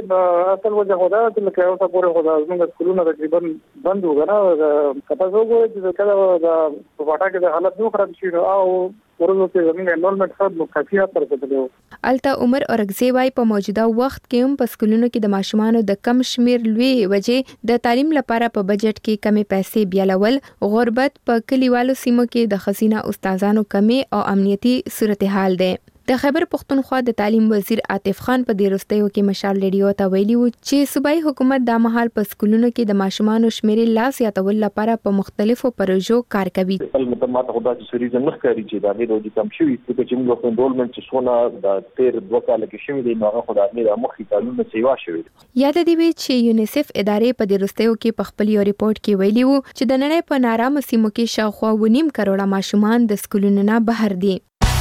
دې اصل وجه خدا چې لکه اوسه پورې خدا زموږ سکولونو تقریبا بند وګڼه کته زه وګورم چې کله دا په واټا کې د حالت نو خراب شي او ورته زموږ انرولمنت خد مخفیات تر کتلو الته عمر اورګزی وای په موجوده وخت کې هم په سکولونو کې د ماشومانو د کم شمیر لوی وجې د تعلیم لپاره په بجټ کې کمی پیسې بیالول غربت په کلیوالو سیمو کې د خزینه استادانو کمی او امنیتي صورتحال ده د خیبر پختونخوا د تعلیم وزیر عاطف خان په دیرستیو کې مشال ریډیو ته ویلي و چې صوبایي حکومت د مهال په سکولونو کې د ماشومانو شمیرې لا زیاتول لپاره په مختلفو پروژو کار کوي. ماته خدای چې سریزه نه ښکاري چې دا غوډي کم شوی چې موږ په انرولمنت چې څونه د 13 کال کې شوی دی نو خدای نه مخکې تعلیم سیوا شوی. یاد دی چې یونیسف ادارې په دیرستیو کې په خپل یو ریپورت کې ویلي و چې د نړۍ په نارامه سیمو کې شاوخوا 1.5 کروڑه ماشومان د سکولونو نه بهر دي.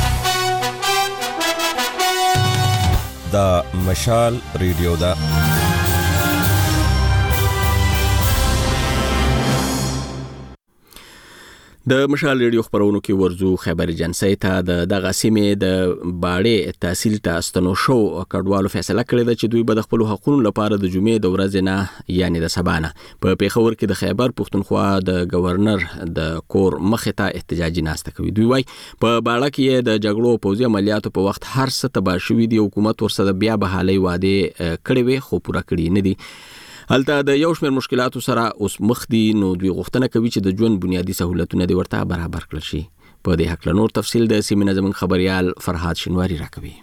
دا مشال ریډیو دا د مشال ریډیو خبرونو کې ورزو خبر جنسي ته د دغه سیمې د باړې تحصیل ته استنو شو کډوالو فیصله کړې ده چې دوی به د خپل حقوقو لپاره د جمعې د ورځې نه یعنی د سبا نه په پیښور کې د خیبر پختونخوا د گورنر د کور مخې ته احتجاجي ناسته کوي. دوی وايي په باړه کې د جګړو او پوځي عملیاتو په وخت هر څه تباه شوي دي. حکومت ورسره بیا بحالي وعده کړې وي خو پوره کړی نه دي. هلته د یو شمېر مشکلاتو سره اوس مخ دي نو دوی غوښتنه کوي چې د ژوند بنیادی سہولتونه دې ورته برابر کړل شي. په دې حق له نور تفصیل د سیمې زموږ خبريال فرهاد شینواری راکوي.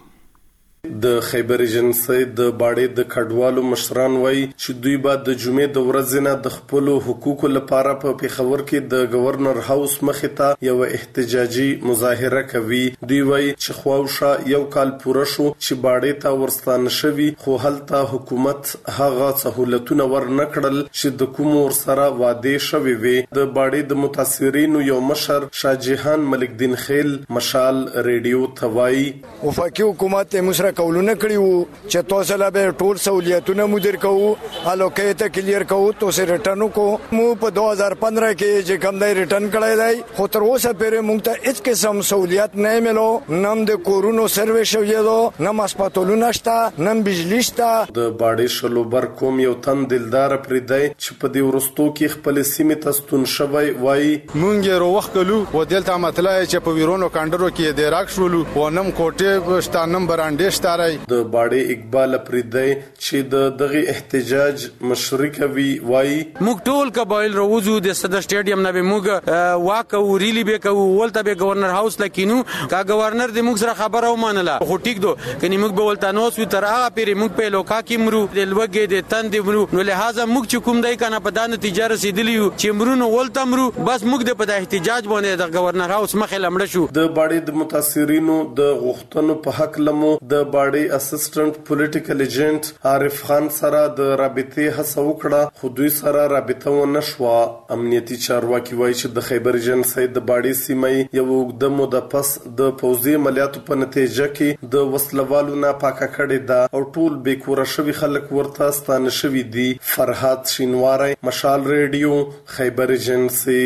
د خیبر ایجنسی د باړې د کډوالو مشران وایي چې دوی به د جمعې د ورځې نه د خپل حقوقو لپاره په پیښور کې د گورنر هاوس مخې ته یو احتجاجي مظاهره کوي. دوی وایي چې خواوشا یو کال پوره شو چې باړې ته ورستانه شوي خو هلته حکومت هغه سہولتونه ورنکړل چې د کوم ورسره وعده شوي وي. د باړې د متاثرینو یو مشر شاهجهان ملک دین خیل مشال ریډیو ته وایي وفاقي حکومت مشر کولونه کړیو چې تاسو لا به ټول سہولیتونه مدیر کوو الوکیت کلیر کوو تاسو ریټرن کو مو په 2015 کې چې کوم دی ریټرن کړی دی خو تر اوسه پورې موږ ته هیڅ قسم سہولیت نه ملو. نم د کورونو سرویس شویدو نم هسپتالونه شته نم بجلی شته. د باړې شلوبر کوم یو تن دلدار پردی چې په دې ورستو کې خپل سیمه تستون شوی وایي مونږ یې وروخ کلو و دلته مطلع چې په ویرونو کاندرو کې د راک شولو و نم کوټه شتانم برانډې د باړې اقبال پردی چې د دغه احتجاج مشرک وی وای موږ ټول قبایل روزو د صدر سټیډیم نه به موږ واکو ریلی به کو ولته به گورنر هاوس لکینو کا گورنر د موږ سره خبره ومنله خو ټیک دو کني موږ به ولته نو سو تر هغه پیری موږ په لوکا کې مرو د لوګې د تند مرو نو لہذا موږ چې کوم دای کنه په دانه تجارت رسیدلیو چې مرونو ولته مرو بس موږ د په احتجاج باندې د گورنر هاوس مخه لمړ شو. د باړې د متاثرینو د غوښتنو په حق لمو د باډي اسسټنټ پولیټیکل ایجنټ عارف خان سره د رابطې هڅه وکړه خو دوی سره رابطه ونه شوه. امنیتي چارواکي وایي چې د خیبر ایجنسۍ د باډي سیمې یو اوږده موده پس د پوځي عملیاتو په نتیجه کې د وسلوالو نه پاکه کړې ده او ټول بیکوره شوي خلک ورته ستانه شوي دي. فرهاد شینواری، مشال ریډیو، خیبر ایجنسۍ.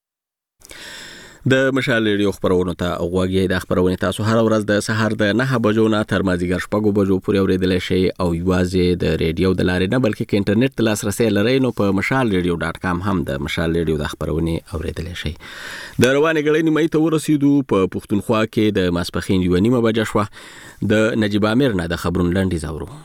د مشال ریډیو خبرونه ته غوږی د خبرونه تاسو هر ورځ د سحر د 9 بجو نه تر مازیګر 6 بجو پورې اوریدل شي او یوازې د ریډیو د لارې نه بلکې کې انټرنیټ ته لاسرسي لرئ نو په mashalradio.com هم د مشال ریډیو د خبرونه اوریدل شي. د روانې غړي نیمه ته ورسېدو په پښتونخوا کې د ماسپخین 1:30 بجې شو. د نجیب امیر نه د خبرون لنډیز اورو.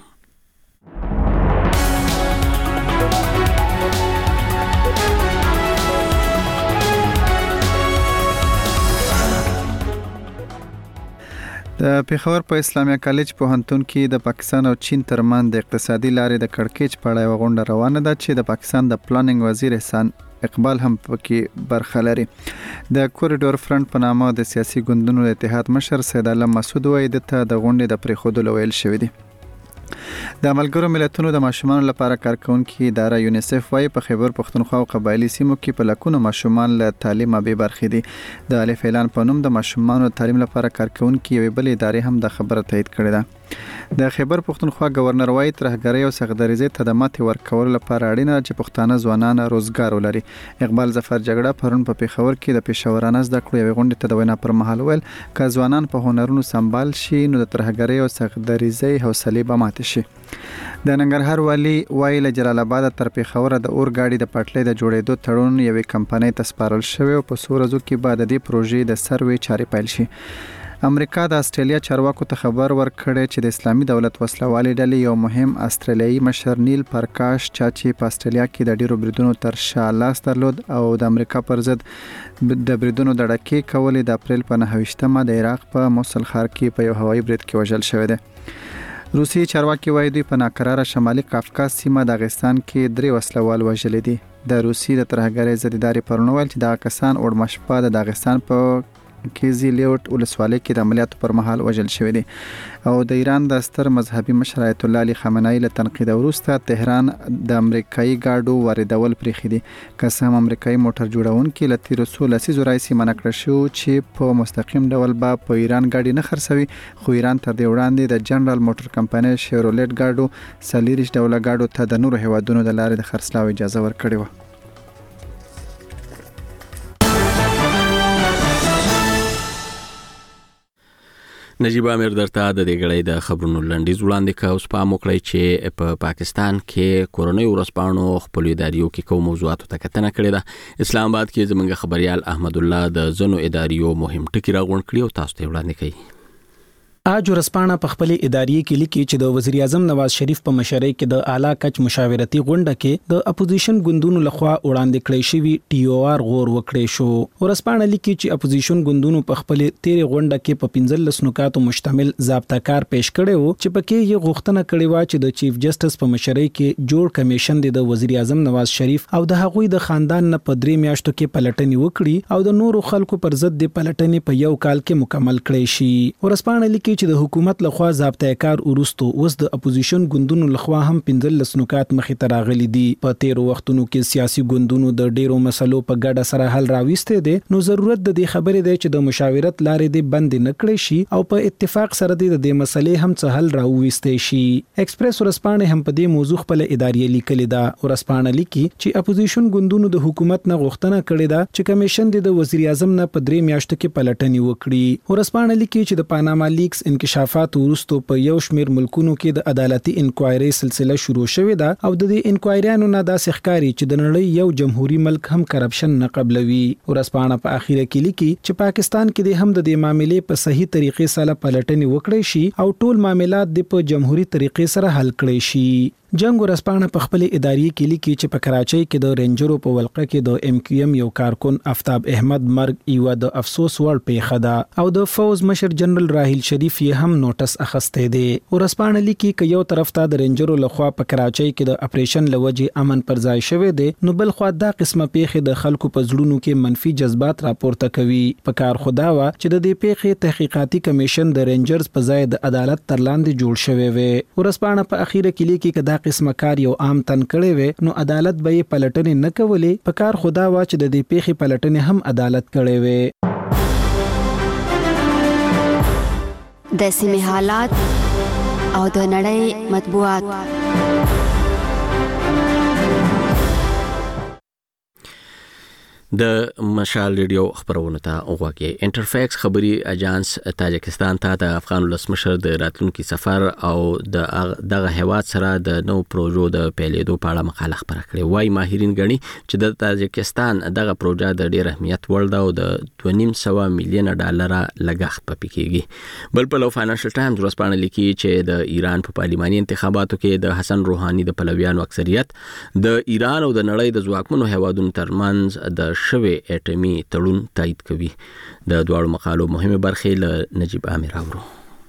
د پیښور په اسلامیه کالج پوهنتون کې د پاکستان او چین ترمن د اقتصادي لارې د کړکېچ په اړه یو غونډه روانه ده چې د پاکستان د پلانینګ وزیر احسان اقبال هم پکې برخه لري. د کوریډور فرنٹ په نامه د سیاسي ګوندونو د اتحاد مشر سید علم مسعود وایي ته د غونډې د پریښودلو ویل شوی دی. د ملګرو ملتونو د ماشومان لپاره کارکونکي اداره یونیسف وايي په خیبر پښتونخوا او قبایلی سیمو کې په لکونو ماشومان له تعلیم به برخې دي. د الف اعلان په نوم د ماشومان تعلیم لپاره کارکونکي یو بل ادارې هم د خبره تایید کړې ده. د خیبر پښتونخوا گورنر وايي ترهګرۍ او سغدریزې ته د ماتې ورکول لپاره اړینه چې پښتانه ځوانان روزګار ولري. اقبال ظفر جګړه پرون په پیښور کې د پېښورانه زده کړو یو غونډه ته د وینا پر مهال ویل ک ځوانان په هنرونو سمبال شي نو د ترهګرۍ او سغدریزې حوصله به مات شي. د ننګرهار والی وایي له جلال آباد تر پیښور د اور گاډي د پټلۍ د جوړېدو تړون یوې کمپنۍ ته سپارل شوی او په سورزو کې بعد د دې پروژې د سروې چارې پیل شي. امریکا د استرالیا چارواکو ته خبر ورکړی چې د اسلامي دولت وسلوالې ډلې یو مهم استرالیایي مشر نیل پرکاش چې په استرالیا کې د ډیرو بریدونو تر شا لاس درلود او د امریکا پر ضد د بریدونو د ډکې کولې د اپریل په 9 د عراق په موصل ښار کې په یو هوایي برید کې وژل شوی دی. روسي چارواکي وایي دوی په ناقراره شمالي کافکاز سیمه د افغانستان کې 3 وسلوال وژل دي. د روسي د ترهګرۍ ضدیداري پرونول چې د کسان اور مشپا د افغانستان په کیزی لیوټ ولسوالۍ کې د عملیاتو پر مهال وژل شوی دی. او د ایران د ستر مذهبي مشر آیت الله علي خامنه‌ای له تنقید وروسته تهران د امریکایي ګاډو واردول پرېښي دي. که هم امریکایي موټر جوړونکي له تیرو څو لسیزو راهیسې منع کړی شو چې په مستقیم ډول به په ایران ګاډي نه خرڅوي خو ایران تر دې وړاندې د جنرال موټر کمپنۍ شیورولټ ګاډو سلیریش ډوله ګاډو ته د نورو هیوادونو د لارې د خرڅلاو اجازه ورکړې وه. نجیب امیر درته د دې غړې د خبرونو لنډیز وړاندې کا اوس پام وکړئ چې په پاکستان کې کورونی ورسپانو خپل اداریو کې کوم موضوعاتو ته کتنه کړې ده. اسلام آباد کې زمونږ خبريال احمد الله د زنو اداریو مهم ټکی راغونډ کړی او تاسو ته وړاندې کوي. اج ورسپانه په خپل ادارې کې لیکي چې د وزیر اعظم نواز شریف په مشرۍ کې د اعلی کچ مشاورتي غونډه کې د اپوزیشن ګوندونو لخوا وړاندې کړی شوی TOR غور وکړي شو. ورسپانه لیکي چې اپوزیشن ګوندونو په خپل تیرې غونډه کې په 15 نکاتو مشتمل ضابطه کار پیش کړی وو چې پکې یې غوښتنه کړې و چې د چیف جسټس په مشرۍ کې جوړ کمیشن د وزیر اعظم نواز شریف او د هغوی د خاندان نه په 3 میاشتو کې پلټنې وکړي او د نورو خلکو پر ضد د پلټنې په یو کال کې مکمل کړي شي. ورسپانه لیکي چې د حکومت لخوا ضابطه کار ورستو اوس د اپوزیشن ګوندونو لخوا هم 15 نکات مخې ته راغلي دي. په تیرو وختونو کې سیاسي ګوندونو د ډیرو مسلو په ګډه سره حل راويسته دي نو ضرورت د دې خبرې دی چې د مشاورت لارې دې بند نه کړي شي او په اتفاق سره د دې مسلې هم څه حل راويسته شي. ایکسپریس ورسپانه هم په دې موضوع خپل ادارې لیکلې ده. ورسپانه لیکي چې اپوزیشن ګوندونو د حکومت نه غوښتنه کړې ده چې کمیشن د وزیر اعظم نه په 3 میاشتو کې پلټنې وکړي. ورسپانه لیکي چې د پاناما لیکس انکشافات ورستو په یو شمیر ملکونو کې د عدالتي انکوایري سلسله شروع شوې ده او د دې انکوایریانو نه داسې ښکاري چې د نړۍ یو جمهوریت ملک هم کرپشن نه قبلوي. ورسپانه په اخیره کې لیکي چې پاکستان کې د هم د دې معاملې په صحیح طریقې سره پلټنې وکړي شي او ټول معاملات د په جمهوریت طریقې سره حل کړي شي. جنگ ورسپانه په خپل اداري کې لیکي چې په کراچۍ کې د رینجرو په ولقه کې د ام کیو ام یو کارکون آفتاب احمد مرګ یو د افسوس وړ پیښه ده او د فوز مشر جنرال راحیل شریف یې هم نوټس اخسته دی. ورسپانه لیکي چې یو طرف ته د رینجرو لخوا په کراچۍ کې د اپریشن لوجې امن پر ځای شوی دی، نو بل خو دا قسمه پیښه د خلکو په زړونو کې منفي جذبات راپورته کوي. په کار خدا وا چې د دې پیښې تحقیقاتي کمیشن د رینجرز په ځای د عدالت تر لاندې جوړ شوی وي. ورسپانه په اخیره کې لیکي چې دا قسمه کار یو عام تن کړي وي نو عدالت به یې پلټنې نه کولې. په کار خدا وا چې د دې پیښې پلټنې هم عدالت کړي وي. د سیمې حالات او د نړۍ مطبوعات. د مشال ریډیو خبرونه ته وګورئ. انټرفیکس خبري اژانس تاجکستان ته د افغان ولسمشر د راتلونکي سفر او دغه هیواد سره د نو پروژو د پیلېدو په اړه مقاله خبره کړې. وايي ماهرین غني چې د تاجکستان دغه پروژه د ډېر اهمیت وړ ده او د 2.5 میلیون ډالر لګښت پکې کیږي. بل په فاینانشل ټایمز ورسپانه لیکي چې د ایران په پارلماني انتخاباتو کې د حسن روحاني د پلویانو اکثریت د ایران او د نړۍ د ځواکمنو هیوادونو ترمنځ د شوی اټومي تړون تایید کوي. د دواړو مقالو مهمه برخې له نجیب عامر اورو.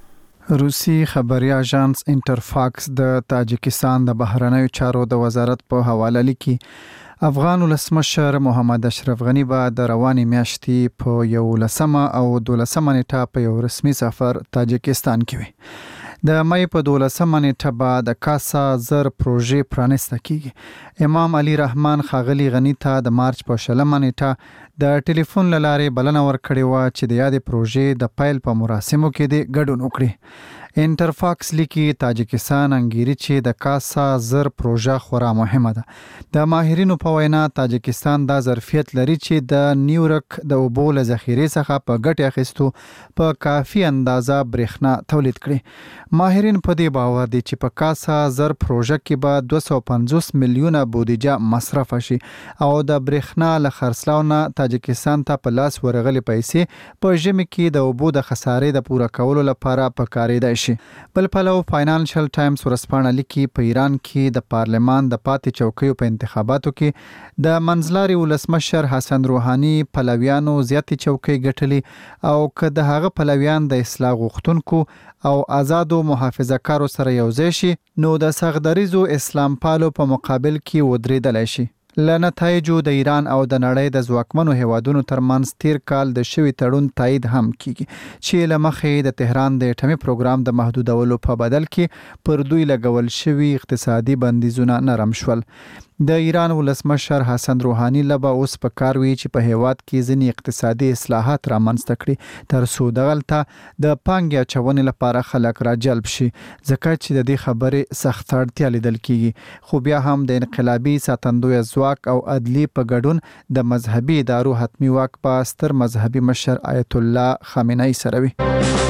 روسي خبري اژانس انټرفاکس د تاجکستان د بهرنیو چارو د وزارت په حواله لیکي افغان ولسمشر محمد اشرف غنی به د روانې میاشتې په 11 او 12 نیټه په یو رسمي سفر تاجکستان کې وي. د مې په 12 نیټه به د کاسا زر پروژې پرانسته کیږي. امام علي رحمان خاغلی غنی ته د مارچ په 20 نیټه د ټلیفون لارې بلنه ورکړې و چې د یادې پروژې د پیل په مراسمو کې د ګډون وکړي. انټرفاکس لیکي تاجکستان انګیري چې د کاسا زر پروژه خورا مهمه ده. د ماهرینو په وینا تاجکستان دا ظرفیت لري چې د نیورک د اوبو له ذخیرې څخه په ګټه اخیستو په کافي اندازه برېښنا تولید کړي. ماهرین په دې باور دي چې په کاسا زر پروژه کې به 250 میلیونه بودیجه مصرف شي او د برېښنا له خرڅلاو نه تاجکستان ته په لاس ورغلي پیسې په ژمي کې د اوبو د خسارې د پوره کولو لپاره پکارېدای شي. بل پلو فاینانشل ټایمز ورسپانه لیکي په ایران کې د پارلمان د پاتې چوکیو په انتخاباتو کې د منځلاري ولسمشر حسن روحاني پلویانو زیاتې چوکۍ ګټلې او که د هغه پلویان د اصلاح غوښتونکو او آزادو محافظه‌کارو سره یوځای شي نو د سغدریزو اسلام پالو په مقابل کې ودرېدلی شي. لنتایجو د ایران او د نړۍ د ځواکمنو هیوادونو ترمنځ تیر کال د شوی تړون تایید هم کیږي چې لمخې د تهران د اټومي پروګرام د محدودولو په بدل کې پر دوی لګول شوی اقتصادي بندیزونه نرم شول. د ایران ولسمشر حسن روحاني لبا اوس په کار وی چې په هیواد کې ځینې اقتصادي اصلاحات رامنځته کړي تر څو دغلته د پانګې اچونې لپاره خلک را جلب شي ځکه چې د دې خبرې سخت اړتیا لیدل کیږي. خو بیا هم د انقلابي ساتندوی ځواک او عدلی په ګډون د مذهبي ادارو حتمی واک په ستر مذهبي مشر آیت الله خامنه‌ای سره وي.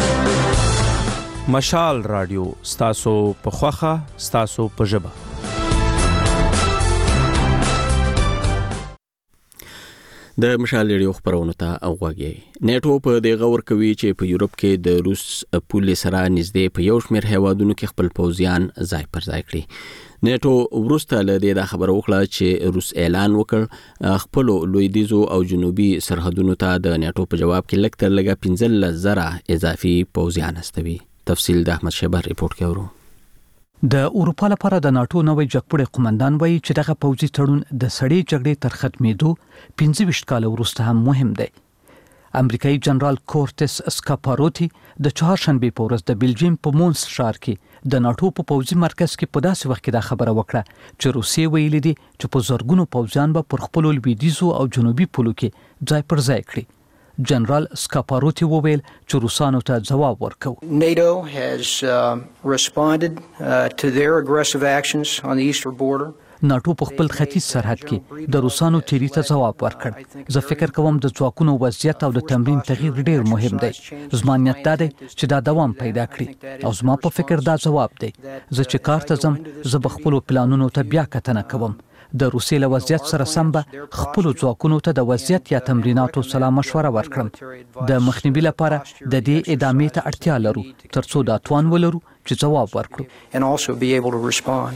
مشال رادیو ستاسو په خوخه ستاسو په ژبه. د مشال ریډیو خبرونه ته اوغوږئ. نیټو په دغه ورکوي چې په یورپ کې د روس پولې سره نږدې په یو شمېر هیوادونو کې خپل پوځیان ځای پر ځای کړي. نیټو وروسته له دې دا خبره وکړه چې روس اعلان وکړ خپل لویدیځو او جنوبي سرحدونو ته د نیټو په جواب کې لږ تر لږه 15,000 اضافي پوځیان استوي. تفصیل د احمد شهبر ریپورت کې اورو. د اروپا لپاره د ناتو نوې جګپړې قومندان وایي چې دغه پوځي تړون د سړې جګړې تر ختمېدو 25 کال وروسته هم مهم دی. امریکایي جنرال کورټس اسکاپاروتی د چهارشنبه په ورځ د بلجیم په مونس ښار کې د ناتو په پوځي مرکز کې په داسې وخت کې دا خبره وکړه چې روسیې ویلي دي چې په زرګونو پوځیان به پر خپل لویدیځو او جنوبي پولو کې ځای پر ځای کړي. جنرال سکاپاروتی وویل چې روسانو ته ځواب ورکو. NATO has responded to their aggressive actions on the eastern border. ناتو په خپل ختیځ سرحد کې د روسانو تیری ته ځواب ورکړ. زه فکر کوم د ځواکونو وضعیت او د تمرین تغییر ډیر مهم دی. زما نیت دا دی چې دا دوام پیدا کړي او زما په فکر دا ځواب دی. زه چې کار ته ځم زه به خپل پلانونو ته بیا کتنه کوم. د روسیې له وضعیت سره سم به خپل ځواکونو ته د وضعیت یا تمریناتو سلا مشوره ورکړم. د مخنیوي لپاره د دې ادامې ته اړتیا لرو ترڅو دا توان ولرو چې ځواب ورکړو.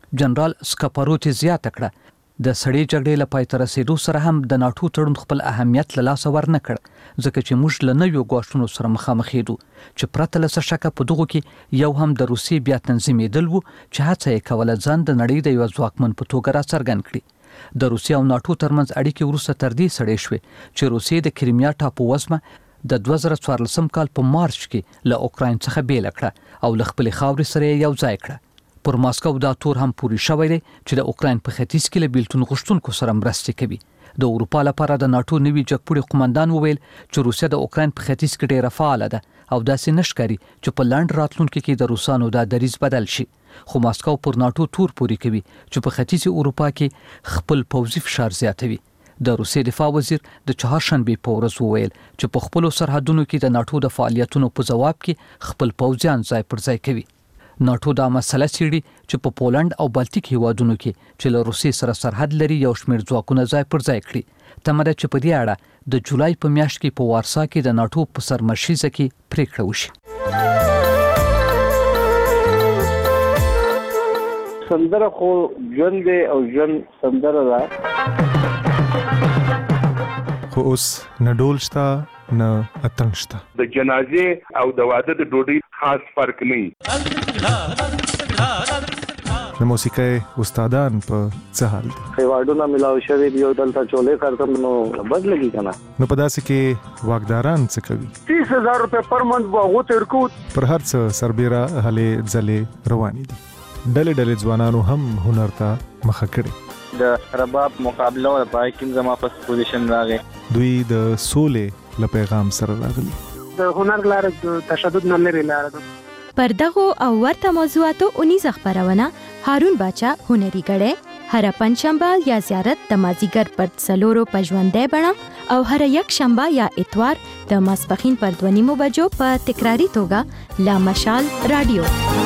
جنرال سکاپاروتی زیاته کړه د سړې جګړې لپاره تر رسیدو سره هم د ناتو تړون خپل اهمیت له لاسه ورنه کړ ځکه چې موږ له نویو ګواښونو سره مخامخ یو چې پرته له شکه په دغه کې یو هم د روسي بیا تنظیمېدل وو چې هڅه یې کوله ځان د نړۍ د یو ځواکمن په توګه راڅرګند کړي د روسي او ناتو ترمنځ اړیکې وروسته تر دې سړې شوې چې روسي د کریمیا ټاپو وزمه د 2014 کال په مارچ کې له اوکراین څخه بیل کړه او له خپل خاورې سره یو ځای کړه پر ماسکو دا تور هم پوری شوی دی چې د اوکراین په ختیځ کې له بیلتون غشتونکو سره مرسته کوي د اروپا لپاره د ناتو نوی جګپوړي قومندان وویل چې روسیا د اوکراین په ختیځ کې ډیره فعال ده او داسې نشکاري چې په لاند راتلونکو کې د روسانو د دریز بدل شي خو ماسکو پر ناتو تور پوری کوي چې په ختیځ اروپا کې خپل پوځي فشار زیاتوي د روسي دفاع وزیر د چهارشنبه په ورځ وویل چې په خپل سرحدونو کې د ناتو د فعالیتونو په جواب کې خپل پوځیان ځای پر ځای کوي ناتو دا مسله څېړي چې په پولند او بالټیک هیوادونو کې چې له روسي سره سرحد لري یو شمېر ځواکونه ځای پر ځای کړي تمه ده چې په دې اړه د جولای په میاشت کې په وارسا کې د ناتو په سرمشیزه کې پریکړه وشي سندره خو ژوند او ژوند سندره ده خو اوس نه ډول شته نه اتڼ شته د جنازې او د واده د ډوډۍ خاص فرق نه د موسیقۍ استادان په څه حال دي ایوارډونه ملاو شوی دی او دلته چولې کارتم نو بد لګي کنه نو په داسې کې واګداران څه کوي 30000 روپے پر منث واغو ترکو پر هر څه سربېره هلې ځلې روانې دي ډلې ځوانانو هم هنر ته مخه کړي د رباب مقابله او پای کې زما په پوزیشن راغی دوی د سولې له پیغام سره راغلي د هنر لاره د تشدد نه لري لاره ده پر دغه او ورته موضوعاتو 19 خبرونه هارون باچا هنري غړې هر پنځشنبه یا زیارت د مازیګر پر څلورو پژوندې بڼه او هر یک شنبه یا اتوار د ماسپخین پر 2:30 بجو په تکراری توګه لا مشال رادیو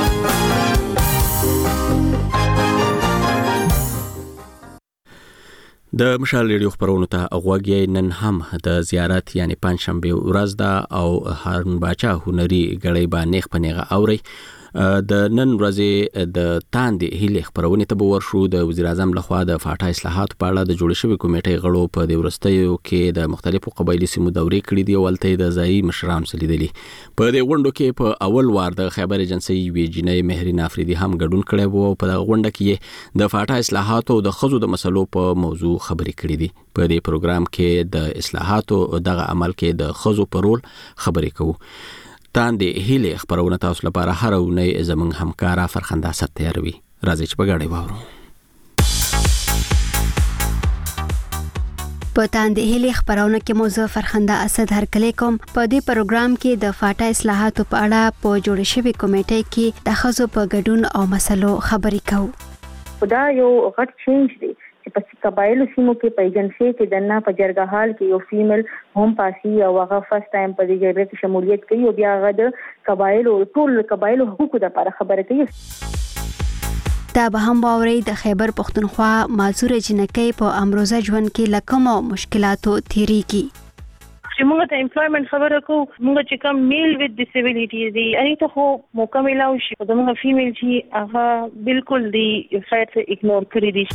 د مشال ریډیو خبرونو ته غوږی نن هم د زیارت یعنی پنځشنبه ورځ ده او هارون باچا هنري غړي باندې خپنهغه اوري د نن ورځې د تاندې هیله خبرونه ته ورشو د وزیر اعظم لخوا د فاټا اصلاحات په اړه د جوړ شوی کمیټې غړو په د ورستیو کې د مختلفو قبایلی سیمو دورې کړې دي ولته د ځای مشران سلیدلي په د غونډو کې په اول وار د خیبر ایجنسی ویجنې مهرین افریدي هم ګډون کړي وو په غونډه کې د فاټا اصلاحات او د خزو د مسلو په موضوع خبرې کړې دي په دې پروګرام کې د اصلاحات او دغه عمل کې د خزو په رول خبرې کوو تاندې هیله خبرونه تاسو لپاره هر ونی زمنګ همکارا فرخنده ست تیاروي راځي چې په غاړې وورو په تاندې هیله خبرونه کې موضوع فرخنده اسد هرکلی کوم په دې پروګرام کې د فاټا اصلاحاتو په اړه په جوړ شوی کمیټې کې د خزو په ګډون او مسلو خبرې کوو دا یو غټ چینج دی چې په قبایلو سیمو کې په ایجنسی کې دنه په جرګه حال کې یو فیمیل هم پاسي او هغه فرست ټایم په دې جرګه کې شمولیت کوي او بیا هغه د قبایلو ټول قبایلو حقوقو لپاره خبره کوي دا به هم باوري د خیبر پختونخوا معذور جنکۍ په امروزه ژوند کې لکمو مشکلاتو تیریږي چې موږ ته امپلویمنت خبره کوو موږ چې کوم میل وذ ډیسیبিলিټیز دی اې ته خو موقع ملاوي شي د موږ فیمیل چې هغه بالکل دی فایټ اګنور کړی دي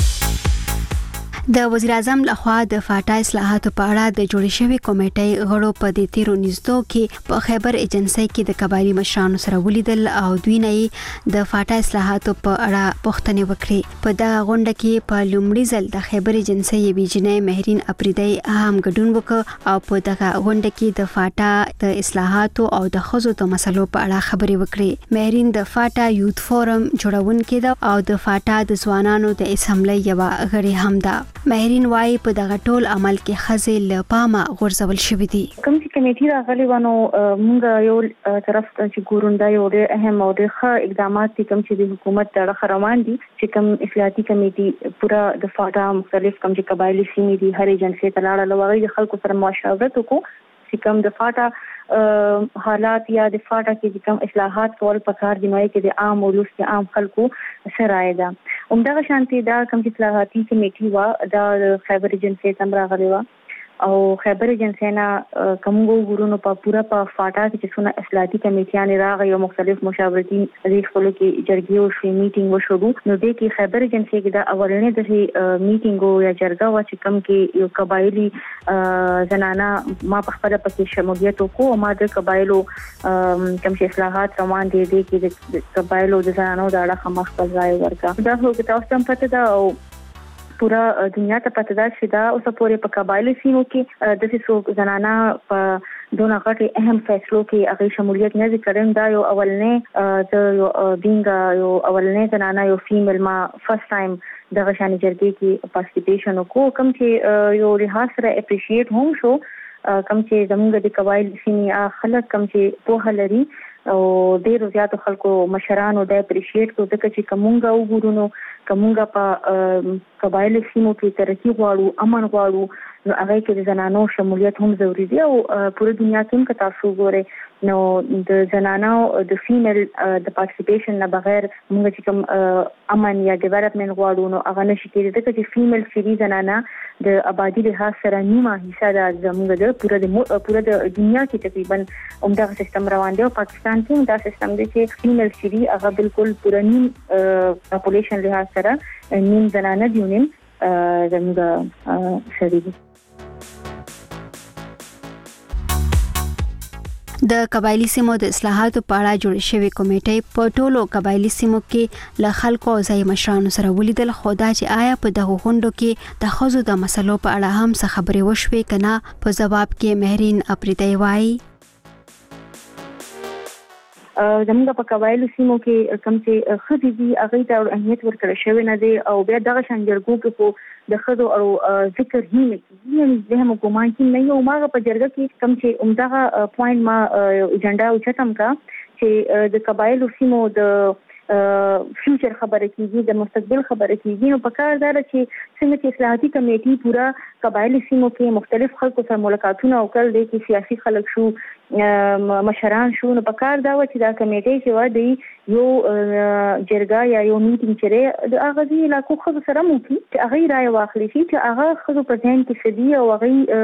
د وزیر اعظم لخوا د فاټا اصلاحاتو په اړه د جوړ شوی کمیټې غړو په دې تیرو نږدې کې په خیبر ایجنسی کې د قبایلی مشرانو سره ولیدل او دوی نه د فاټا اصلاحاتو په اړه پوښتنې وکړې په دا غونډه کې په لومړي ځل د خیبر ایجنسی بیجنې مهرین افریدي هم ګډون وکړ او په دغه غونډه کې د فاټا د اصلاحاتو او د خزو د مسلو په اړه خبرې وکړې مهرین د فاټا یوث فورم جوړونکې ده او د فاټا د ځوانانو د اسمبلی یو غړي هم ده مهرین وايي په دغه ټول عمل کې خزې له پامه غورځول شوې دي کوم چې کمیټې راغلي ونه موږ یو طرف چې ګوروندا یو ډېر اهم او ډېر ښه اقدامات دي کوم چې د حکومت طرف روان دي چې کوم اصلاحاتي کمیټې پورا د فاټا مختلف کوم چې قبایلی سیمې دي هر ایجنسی ته لاړه لوغي د خلکو سره مشاورت وکړو چې کوم د فاټا حالات یا د فاټا کې کوم اصلاحات کول پکار دي نو کې د عام ولس د عام خلکو سره ایدا همدغه شانتي دا کوم چې اصلاحاتي کمیټې وا د خیبر ایجنسی تم راغلي وا او خیبر ایجنسی نه کومو ګورونو په پورا په فاټا کې چې څونه اصلاحاتي کمیټیان راغلي او مختلف مشاورتي ریښتلو کې جرګې او شي میټینګ وشو نو د کې خیبر ایجنسی کې د اولنې د میټینګ او یا جرګه وا چې کوم کې یو قبایلی زنانا ما په خپل پکې شمولیت کو ما د قبایلو کوم چې اصلاحات روان دي کې د قبایلو د زنانو د اړه خپل ځای ورکا دا هو چې تاسو هم پته ده او پورا دنیا ته پته ده چې دا اوس پورې په قبایلی سیمو کې د څو زنانا په دونه غټي اهم فیصلو کې هغه شمولیت نه ذکرم دا یو اولنې د دینګا یو اولنې زنانا یو فیمیل ما فرست ټایم د غشاني جرګې کې پارټیسیپیشن کو کوم چې یو لحاظ سره اپریشیټ هم شو کوم چې زموږ د قبایلی سیمې خلک کوم چې په لري او ډیرو زیاتو خلکو مشرانو د اپریشیټ کو دغه چې کومګه وګورونو کومګه په قبایلی سیمو کې ترقی غواړو امن غواړو نو هغه کې د زنانو شمولیت هم ضروری دی او پوره دنیا کې هم تاسو ګورئ نو د زنانو د فیمیل د پارټیسیپیشن نه بغیر موږ چې کوم امن یا ډیولپمنٹ غواړو نو هغه نشي کېدای چې فیمیل سری زنانا د آبادی له سره نیمه حصہ د زموږ د پوره د دنیا کې تقریبا عمده سیستم روان دی او پاکستان کې دا سیستم دی چې فیمیل سری هغه بالکل پوره نیم پاپولیشن له سره نیم زنانه دی نیم زموږ سری دی د قبایلی سیمو د اصلاحاتو په اړه جوړ شوی کمیټه په ټولو قبایلی سیمو کې ل خلکو او ځای مشرانو سره ولیدل خو دا چې آیا په دغه غونډو کې د خزو د مسلو په اړه هم څه خبرې وشوي کنه په جواب کې مهرین اپریدی وایي زموږ په قبایلی سیمو کې کوم چې خدي دي هغه ته اهمیت ورکړل شوی نه دی او بیا دغه شانجرګو کې په د خدو او ذکر هی نه کیږي زه هم ګومان کې نه یو ماغه په جرګه کې کوم چې عمدغه پوینټ ما ایجنډا او چتم کا چې د قبایلو سیمو د فیوچر خبره کیږي د مستقبل خبره کیږي نو په کار دا چې څنګه چې اصلاحاتي کمیټي پورا قبایلی سیمو کې مختلف خلکو سره ملاقاتونه وکړل دي چې سیاسي خلک شو مشران شو نو په کار دا چې دا کمیټي چې و دی یو جرګه یا یو میټینګ چره د هغه دی علاقو خو سره مو کې هغه راي واخلي چې هغه خو په ځین کې سدي او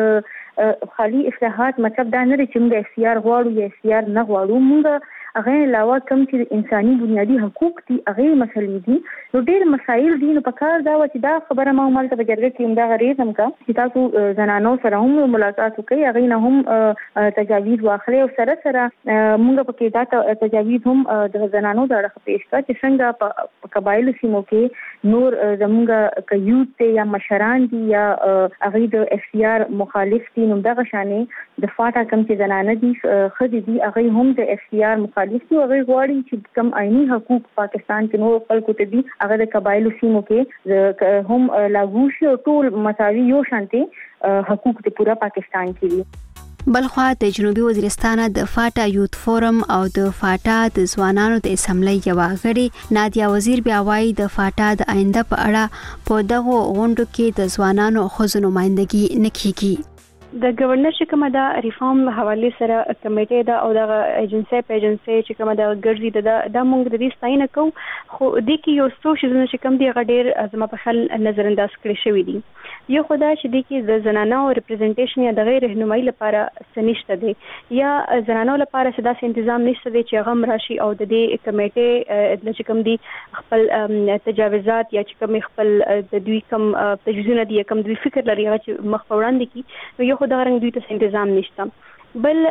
هغه خالي اصلاحات مطلب دا نه چې موږ اختیار غواړو یا اختیار نه غواړو موږ هغه علاوه کوم چې انساني بنیادی حقوق دي هغه مسلې دي نو ډېر مسایل دي نو په کار دا چې دا خبره ما عمل ته بجرګه کې دا غریز هم کا چې تاسو زنانو سره هم ملاقات وکړي هغه نه هم تجاویز واخلي او سره موږ په کې دا تجاویز هم د زنانو د اړه پیش کړ چې څنګه په قبایل سیمو کې نور زموږ کيوت یا مشران دي یا هغه د اختیار مخالف دي نو دغه شانې د فاټا کوم چې زنانه دي خدي دي هغه هم د اختیار مخالف دي هغه غواړي چې کوم آئینی حقوق پاکستان کې نور خلکو ته دي هغه د قبایلو سیمو کې هم لاګو شي او ټول مساوي یو شانتي حقوق د پورا پاکستان کې دي بلخوا د جنوبي وزیرستان د فاټا یوت فورم او د فاټا د ځوانانو د اسمبلی یو غړي نادیا وزیر بیا وايي د فاټا د آینده په اړه په دغه غونډو کې د ځوانانو خو نمائندګي نه کیږي د گورنرشپ کومه د ریفارم حواله سره کمیټه دا او د ایجنسی چې کومه د ګرځي د موږ د دې ستاینه کو خو د کې یو څو شیزونه چې کوم دی غډیر ازما په خل نظر انداز کړی شوی دی یو خدای چې د کې د زنانو ریپرزنټیشن یا د غیر رهنمایي لپاره سنشته دی یا زنانو لپاره چې داسې تنظیم نشته دی چې غم راشي او د دې کمیټه چې کوم دی خپل تجاوزات یا چې کوم خپل د دوی کوم تجویزونه دی کوم دوی فکر لري چې مخ وړاندې کی خو دا رنګ دوی ته تنظیم نشته بل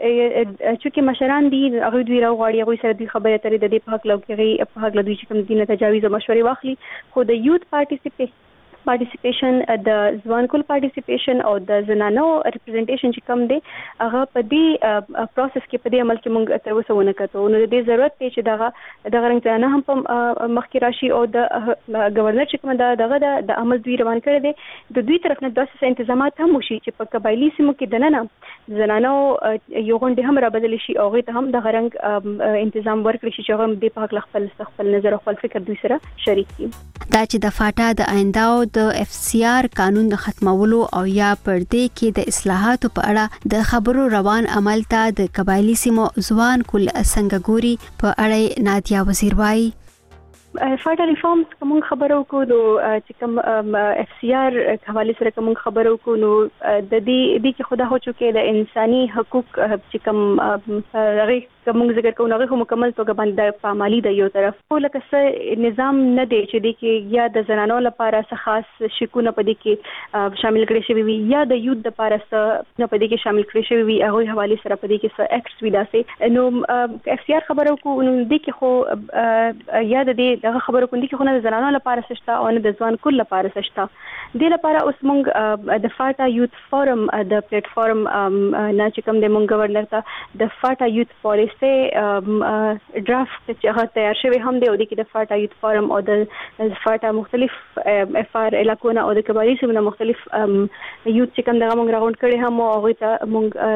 چې مشران دي هغه دوی راغړي هغه سره دوی خبره ترې د دې په حق لوګي په حق دوی چې کوم دینه تجاوز او مشورې واخلي خو د یوت پارټیسیپیشن د ځوانکول پارټیسیپیشن او د زنانو ریپرزنټیشن چې کوم دی هغه په دې پروسس کې په دې عمل کې موږ تر اوسه ونه کړو نو د دې ضرورت دی چې دغه رنګ نه هم په مخکې راشي او د گورنر چې کوم دغه د عمل دوی روان کړی دی د دوی طرف نه داسې تنظیمات هم وشي چې په قبایلی سیمو کې دننه زنانو یو غونډه هم را بدل شي او غي ته هم دغه رنګ تنظیم ورکړي شي چې هغه د په حق خپل نظر او خپل فکر دوی سره شریک دي دا چې د فاټا د آینده او د اف سی آر قانون د ختمولو او یا پردې کې د اصلاحاتو په اړه د خبرو روان عمل ته د قبایلی سیمو ځوان کل څنګه ګوري په اړه نادیا وزیر وایي فاټا ریفارمز کوم خبرو کو نو چې کوم اف سی آر حواله سره کوم خبرو کو نو د دې کې خدا هو چې د انساني حقوق چې کوم هغه کوم ذکر کوو هغه مکمل توګه باندې پامالي د یو طرف لکه څه نظام نه دی چې د کې یا د زنانو لپاره څه خاص شکونه پدې کې شامل کړي شوی وي یا د یوت لپاره څه نه پدې کې شامل کړي شوی وي هغه حواله سره پدې کې څه اکټس وي داسې نو اف سی آر خبرو کو نو د کې خو یا د دې خبرو کو د کې خو نه د زنانو لپاره سشته او نه د ځوان کل لپاره سشته د لپاره اوس مونږ د فاټا یوت فورم د پلیټ فارم نه چې کوم د مونږ گورنر ته د فاټا یوت پالیسي ډرافټ چې هغه تیار شوی هم دی او د کې د فاټا یوت فارم او د فاټا مختلف اف آر علاقونه او د کباري سیمه مختلف یوت چې کوم دغه مونږ راغونډ کړي هم او هغه ته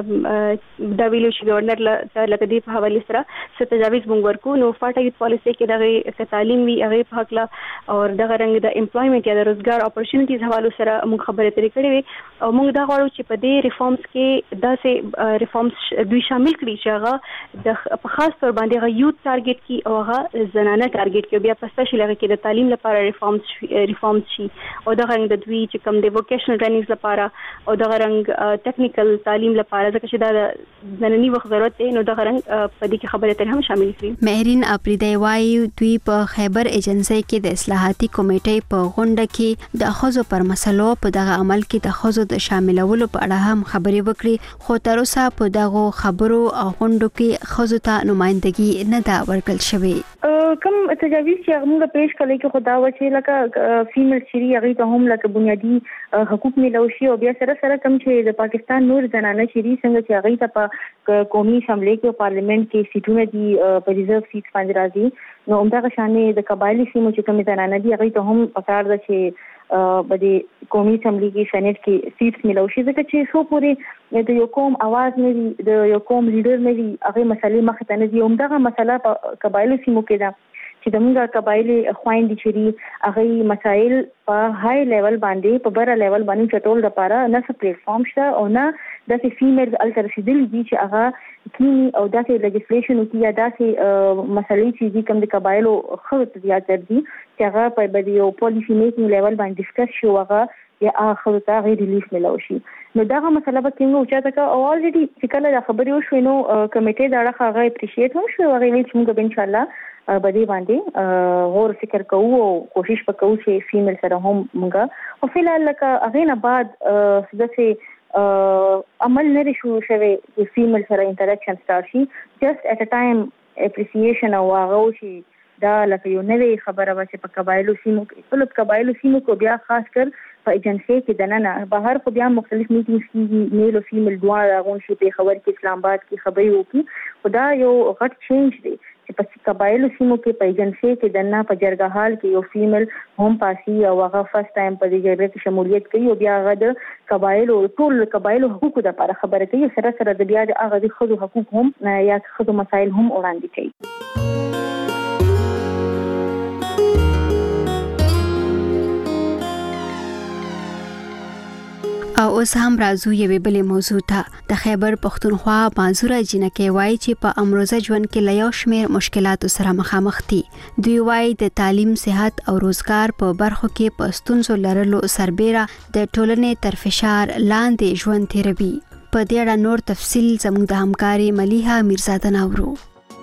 مونږ د ویلو شي گورنر لکه دی په حواله سره ست تجاویز مونږ ورکو نو فاټا یوت پالیسي کې دغه تعلیم وی هغه په حق لا او دغه رنګ د امپلویمنت یا د روزګار اپورچونټیز حواله سره مونږ خبرې ترې کړې وي او مونږ دا غواړو چې په دې ریفارمز کې داسې ریفارمز دوی شامل کړي چې هغه د په خاص تور باندې هغه یوت ټارګټ کی او هغه زنانه ټارګټ کی بیا په سپیشل هغه کې د تعلیم لپاره ریفارمز شي او دغه رنګ د دوی چې کوم د ووکیشنل ټریننګز لپاره او دغه رنګ ټیکنیکل تعلیم لپاره ځکه چې دا زناني وخت ضرورت دی نو دغه رنګ په دې کې خبرې ترې هم شامل کړي مهرین اپریدی وايي دوی په خیبر ایجنسی کې د اصلاحاتي کمیټې په غونډه کې د خزو پر مسلو په دغه عمل کې د خزو د شاملولو په اړه هم خبرې وکړي خو تر اوسه په دغه خبرو او غونډو کې خزو ته نمائندګي نه دا ورکړل شوی کوم تجاویز چې موږ پیش کړی کې خدا و چې لکه فیمیل شری هغه ته هم لکه بنیادی حقوق ملو شي او بیا سره سره کوم چې د پاکستان نور زنانه شری څنګه چې هغه ته په قومي اسمبلی کې او پارلیمنت کې سیټونه دي په ریزرو سیټ باندې راځي نو همدغه شانې د قبایلی سیمو چې کوم زنانه دي هغه ته هم پکار ده چې بده قومي اسمبلی کې سېنات کې سیټس ملو شي ځکه چې څو پورې د یو قوم आवाज نه وي د یو قوم لیډر نه وي هغه مسلې مخ ته نه دي همدغه مسله په قبایلی سیمو کې ده چې د موږ قبایلی خويندې چې هغه مسائل په های لیول باندې په بره لیول باندې چټول لپاره نه څه پلیټ فارم شته او نه د فیمیل التر رسیدل دي چې هغه کینی او داسې لیجسلیشن او یا داسې مسلې چې کوم د قبایلو خلک زیات دي چې هغه په بدیو پالیسی میکینګ لیول باندې ډیسکس شو هغه یا هغه ته غیر ریلیف ملو شي نو دا مسله به څنګه اوچا تک او الریډي چې کله دا خبرې وشو نو کمیټه دا هغه اپریشیټ هم شو هغه ویل چې موږ ان شاء الله بدی باندې غور فکر کوو او کوشش وکړو چې فیمیل سره هم موږ او فلحال لکه هغه نه بعد دسه عمل نه شو شوی چې فیمیل سره انټریکشن سٹارټ شي جست اټ ا ټایم اپریشیشن او هغه شي دا لکه یو نوې خبره و چې په قبایلو سیمو کې ټول قبایلو سیمو کو بیا خاص کر په ایجنسی کې دننه بهر خو بیا مختلف میټینګز کیږي میل او فیمیل دواړه راغون شي په خبر کې اسلام آباد کې خبرې وکړي خدا یو غټ چینج دی چې په قبایلو سیمو کې په ایجنسی کې دننه په جرګه حال کې یو فیمیل هم پاسي او هغه فرست ټایم په دې جرګه کې شمولیت کوي او بیا هغه د قبایلو ټول قبایلو حقوقو لپاره خبره کوي سره سره د بیا د هغه د خود حقوق هم یا خود مسایل هم وړاندې کوي او اوس هم راځو یوې بلې موضوع ته د خیبر پښتونخوا منظوره جنکې وایي چې په امروزه ژوند کې له یو شمېر مشکلاتو سره مخامخ دي دوی وایي د تعلیم صحت او روزګار په برخو کې په ستونزو لرلو سربېره د ټولنې تر فشار لاندې ژوند تیروي په دې اړه نور تفصیل زموږ د همکاري ملیحه میرزاده ناورو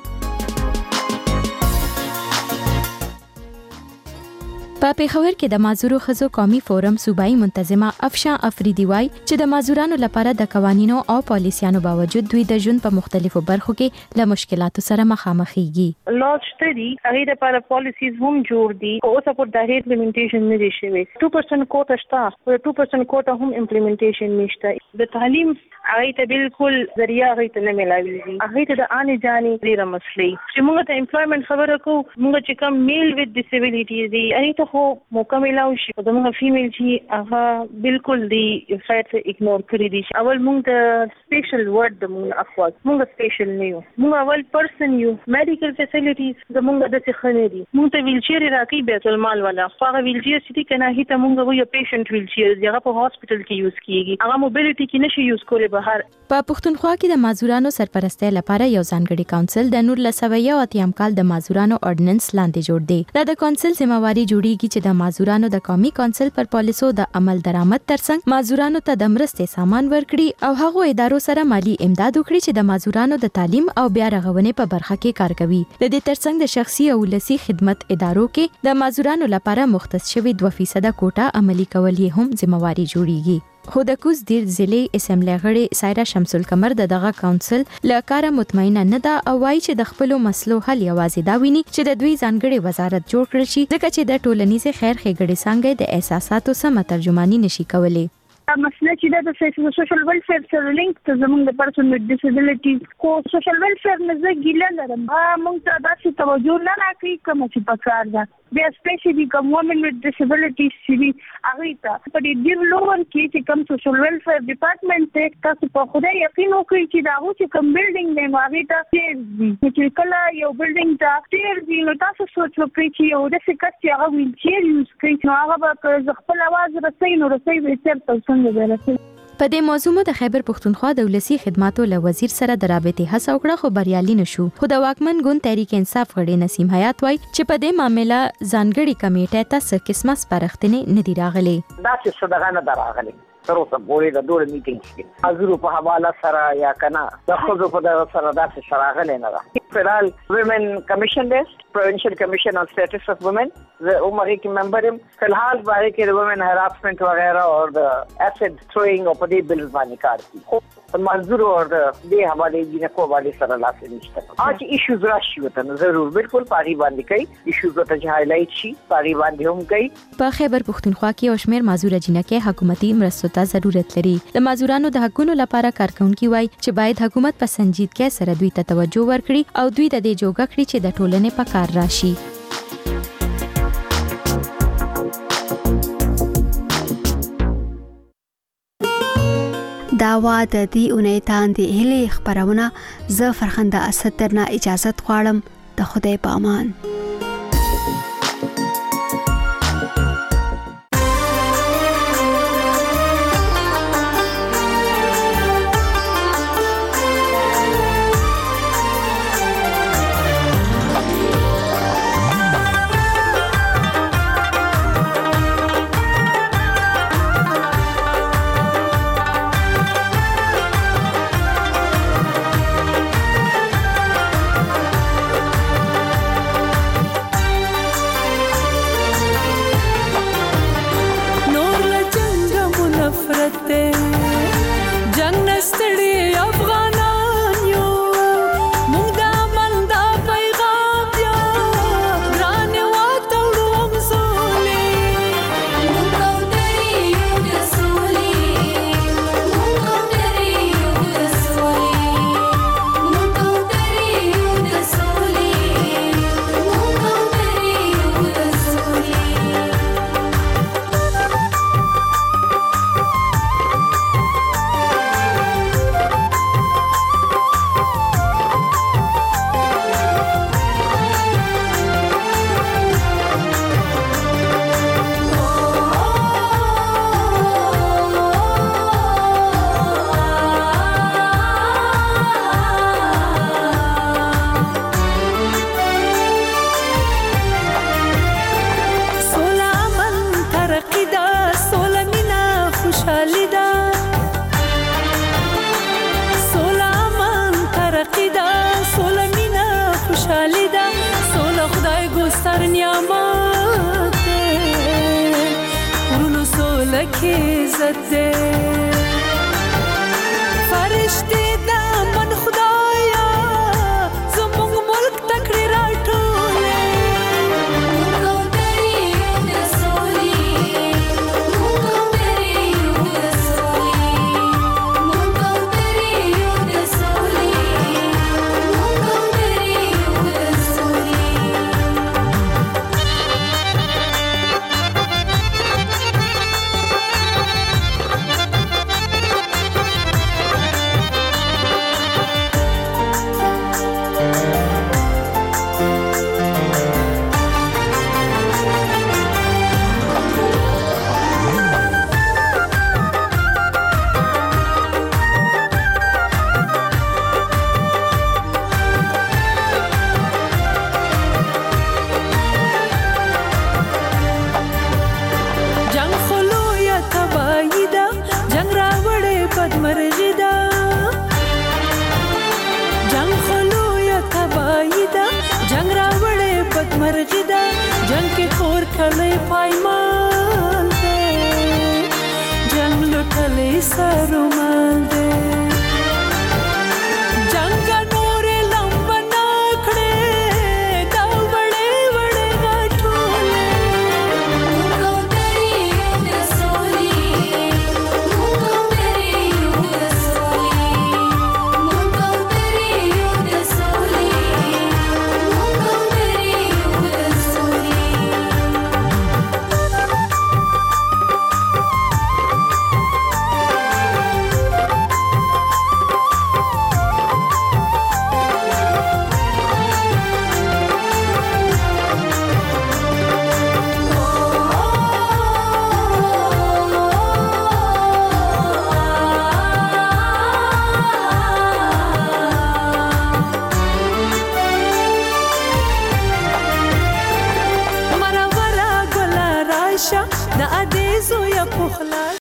په پیښور کې د معذورو ښځو قومي فورم صوبایي منتظمه افشا افریدی وایي چې د معذورانو لپاره د قوانینو او پالیسیانو باوجود دوی د ژوند په مختلفو برخو کې له مشکلاتو سره مخامخېږي. لاج ستدي هغه د لپاره پالیسیز هم جوړ دي او اوس په ډایرکټ امپلیمنټیشن نه دي شوی 2% کوټه شته او 2% کوټه هم امپلیمنټیشن نشته. د تعلیم هغه ته بالکل ذریعہ هغه ته نه ملاويږي. هغه ته د اني جاني ډیره مسلې چې موږ ته امپلویمنت خبره کو موږ چې کوم میل وذ ډیسیبিলিټیز دي هغه ته ته خو موقع ملاو شي زموږ فیمیل چې هغه بالکل دی فیټ اګنور کړی دي. اول موږ د سپیشل ورډ د موږ اخوا موږ سپیشل نه یو، موږ اول پرسن یو. میډیکل فیسیلیټیز زموږ د څه خنه دي. موږ ته ویل چیر راکې بیت المال والا هغه ویل چیر چې کنه هیته موږ یو پیشنټ ویل چیر هغه په هاسپټل کې یوز کیږي، هغه موبیلیټي کې نشي یوز کولای بهر. په پښتونخوا کې د معذورانو سرپرستۍ لپاره یو ځانګړي کونسل د 1980 کال د معذورانو اورډیننس لاندې جوړ دی. د کونسل ذمہواری جوړیږي چې د معذورانو د قومي کونسل پر پالیسو د عمل درآمد ترڅنګ معذورانو ته د مرستې سامان ورکړي او هغه ادارو سره مالی امداد وکړي چې د معذورانو د تعلیم او بیا رغونې په برخه کې کار کوي. د دې ترڅنګ د شخصي او ولسی خدمت ادارو کې د معذورانو لپاره مختص شوی 2% کوټه عملی کول یې هم ذمہواری جوړیږي. خو د کوز دیر ضلع اسمبلی غړي سایرا شمس القمر دغه کونسل له کار مطمئنه نه ده او وايي چې د خپل مسلو حل یوازې دا ویني چې د دوی ځانګړي وزارت جوړ کړي شي ځکه چې د ټولنیز خیر ښېګړې څنګه د احساساتو سم ترجمانی نشي کولای. مسله چې د سوشل ویلفیر سره لینک ته زموږ د پرسن وذ ډیسابیلیټیز کو سوشل ویلفیر نه زه ګیله لرم. موږ ته داسې توجه نه راکوي کوم چې پکار ده. بیا سپیشلی کوم وومن وذ ډیسابیلیټیز چې هغه ته په دې ډیر لوړ کې چې کوم سوشل ویلفیر ډپارټمنټ ته تاسو په خدای یقین وکړئ چې دا چې کوم بلډینګ دی نو هغه ته چې کله یو بلډینګ ته ډیر دی نو تاسو سوچ وکړئ چې یو د څه کس چې هغه ویل چیر یوز کوي نو هغه به خپل आवाज رسوي نو رسوي به چیرته څنګه ورسوي. په دې موضوع مو د خیبر پښتونخوا د ولسی خدماتو له وزیر سره د رابطې هڅه وکړه خو بریالي نشو. خو د واکمن ګوند تحریک انصاف غړي نسیم حیات وای چې په دې معاملې ځانګړي کمیټه ته څه قسمه سپارښتنې نه دی راغلي. دا چې صدقه نه دراغلي تر اوسه پورې د ډول میټینګ کې حضور په حواله سره یا کنه د خود په د سره داسې شراغله نه ده. فدرال ویمن کمیشن دی پروینشل کمیشن آن سټیټس اف وومن زه عمر کې ممبر یم. فلحال باندې کې د وومن هراسمنت وغیرہ او د اسید تھروینګ او په دې بلز باندې کار کوي. خو منظور اور د دې حواله دي کو باندې سره لاس نشته. اج ایشوز راشي وته ضرور بالکل پاری باندې کوي ایشوز ته هایلایټ شي پاری باندې هم کوي. په خیبر پښتونخوا کې او شمیر معذور جنکه حکومتي مرستو ته ضرورت لري. د معذورانو د حقونو لپاره کارکونکي وای چې باید حکومت په سنجیدګۍ سره دوی ته توجه ورکړي او دوی د دې جوګه کړي چې د ټولنې په کار راشي. دا وا د دې اونۍ تاندې هلي خبرونه زه فرخنده اسد درنه اجازه غواړم. د خدای په امان. سر اومده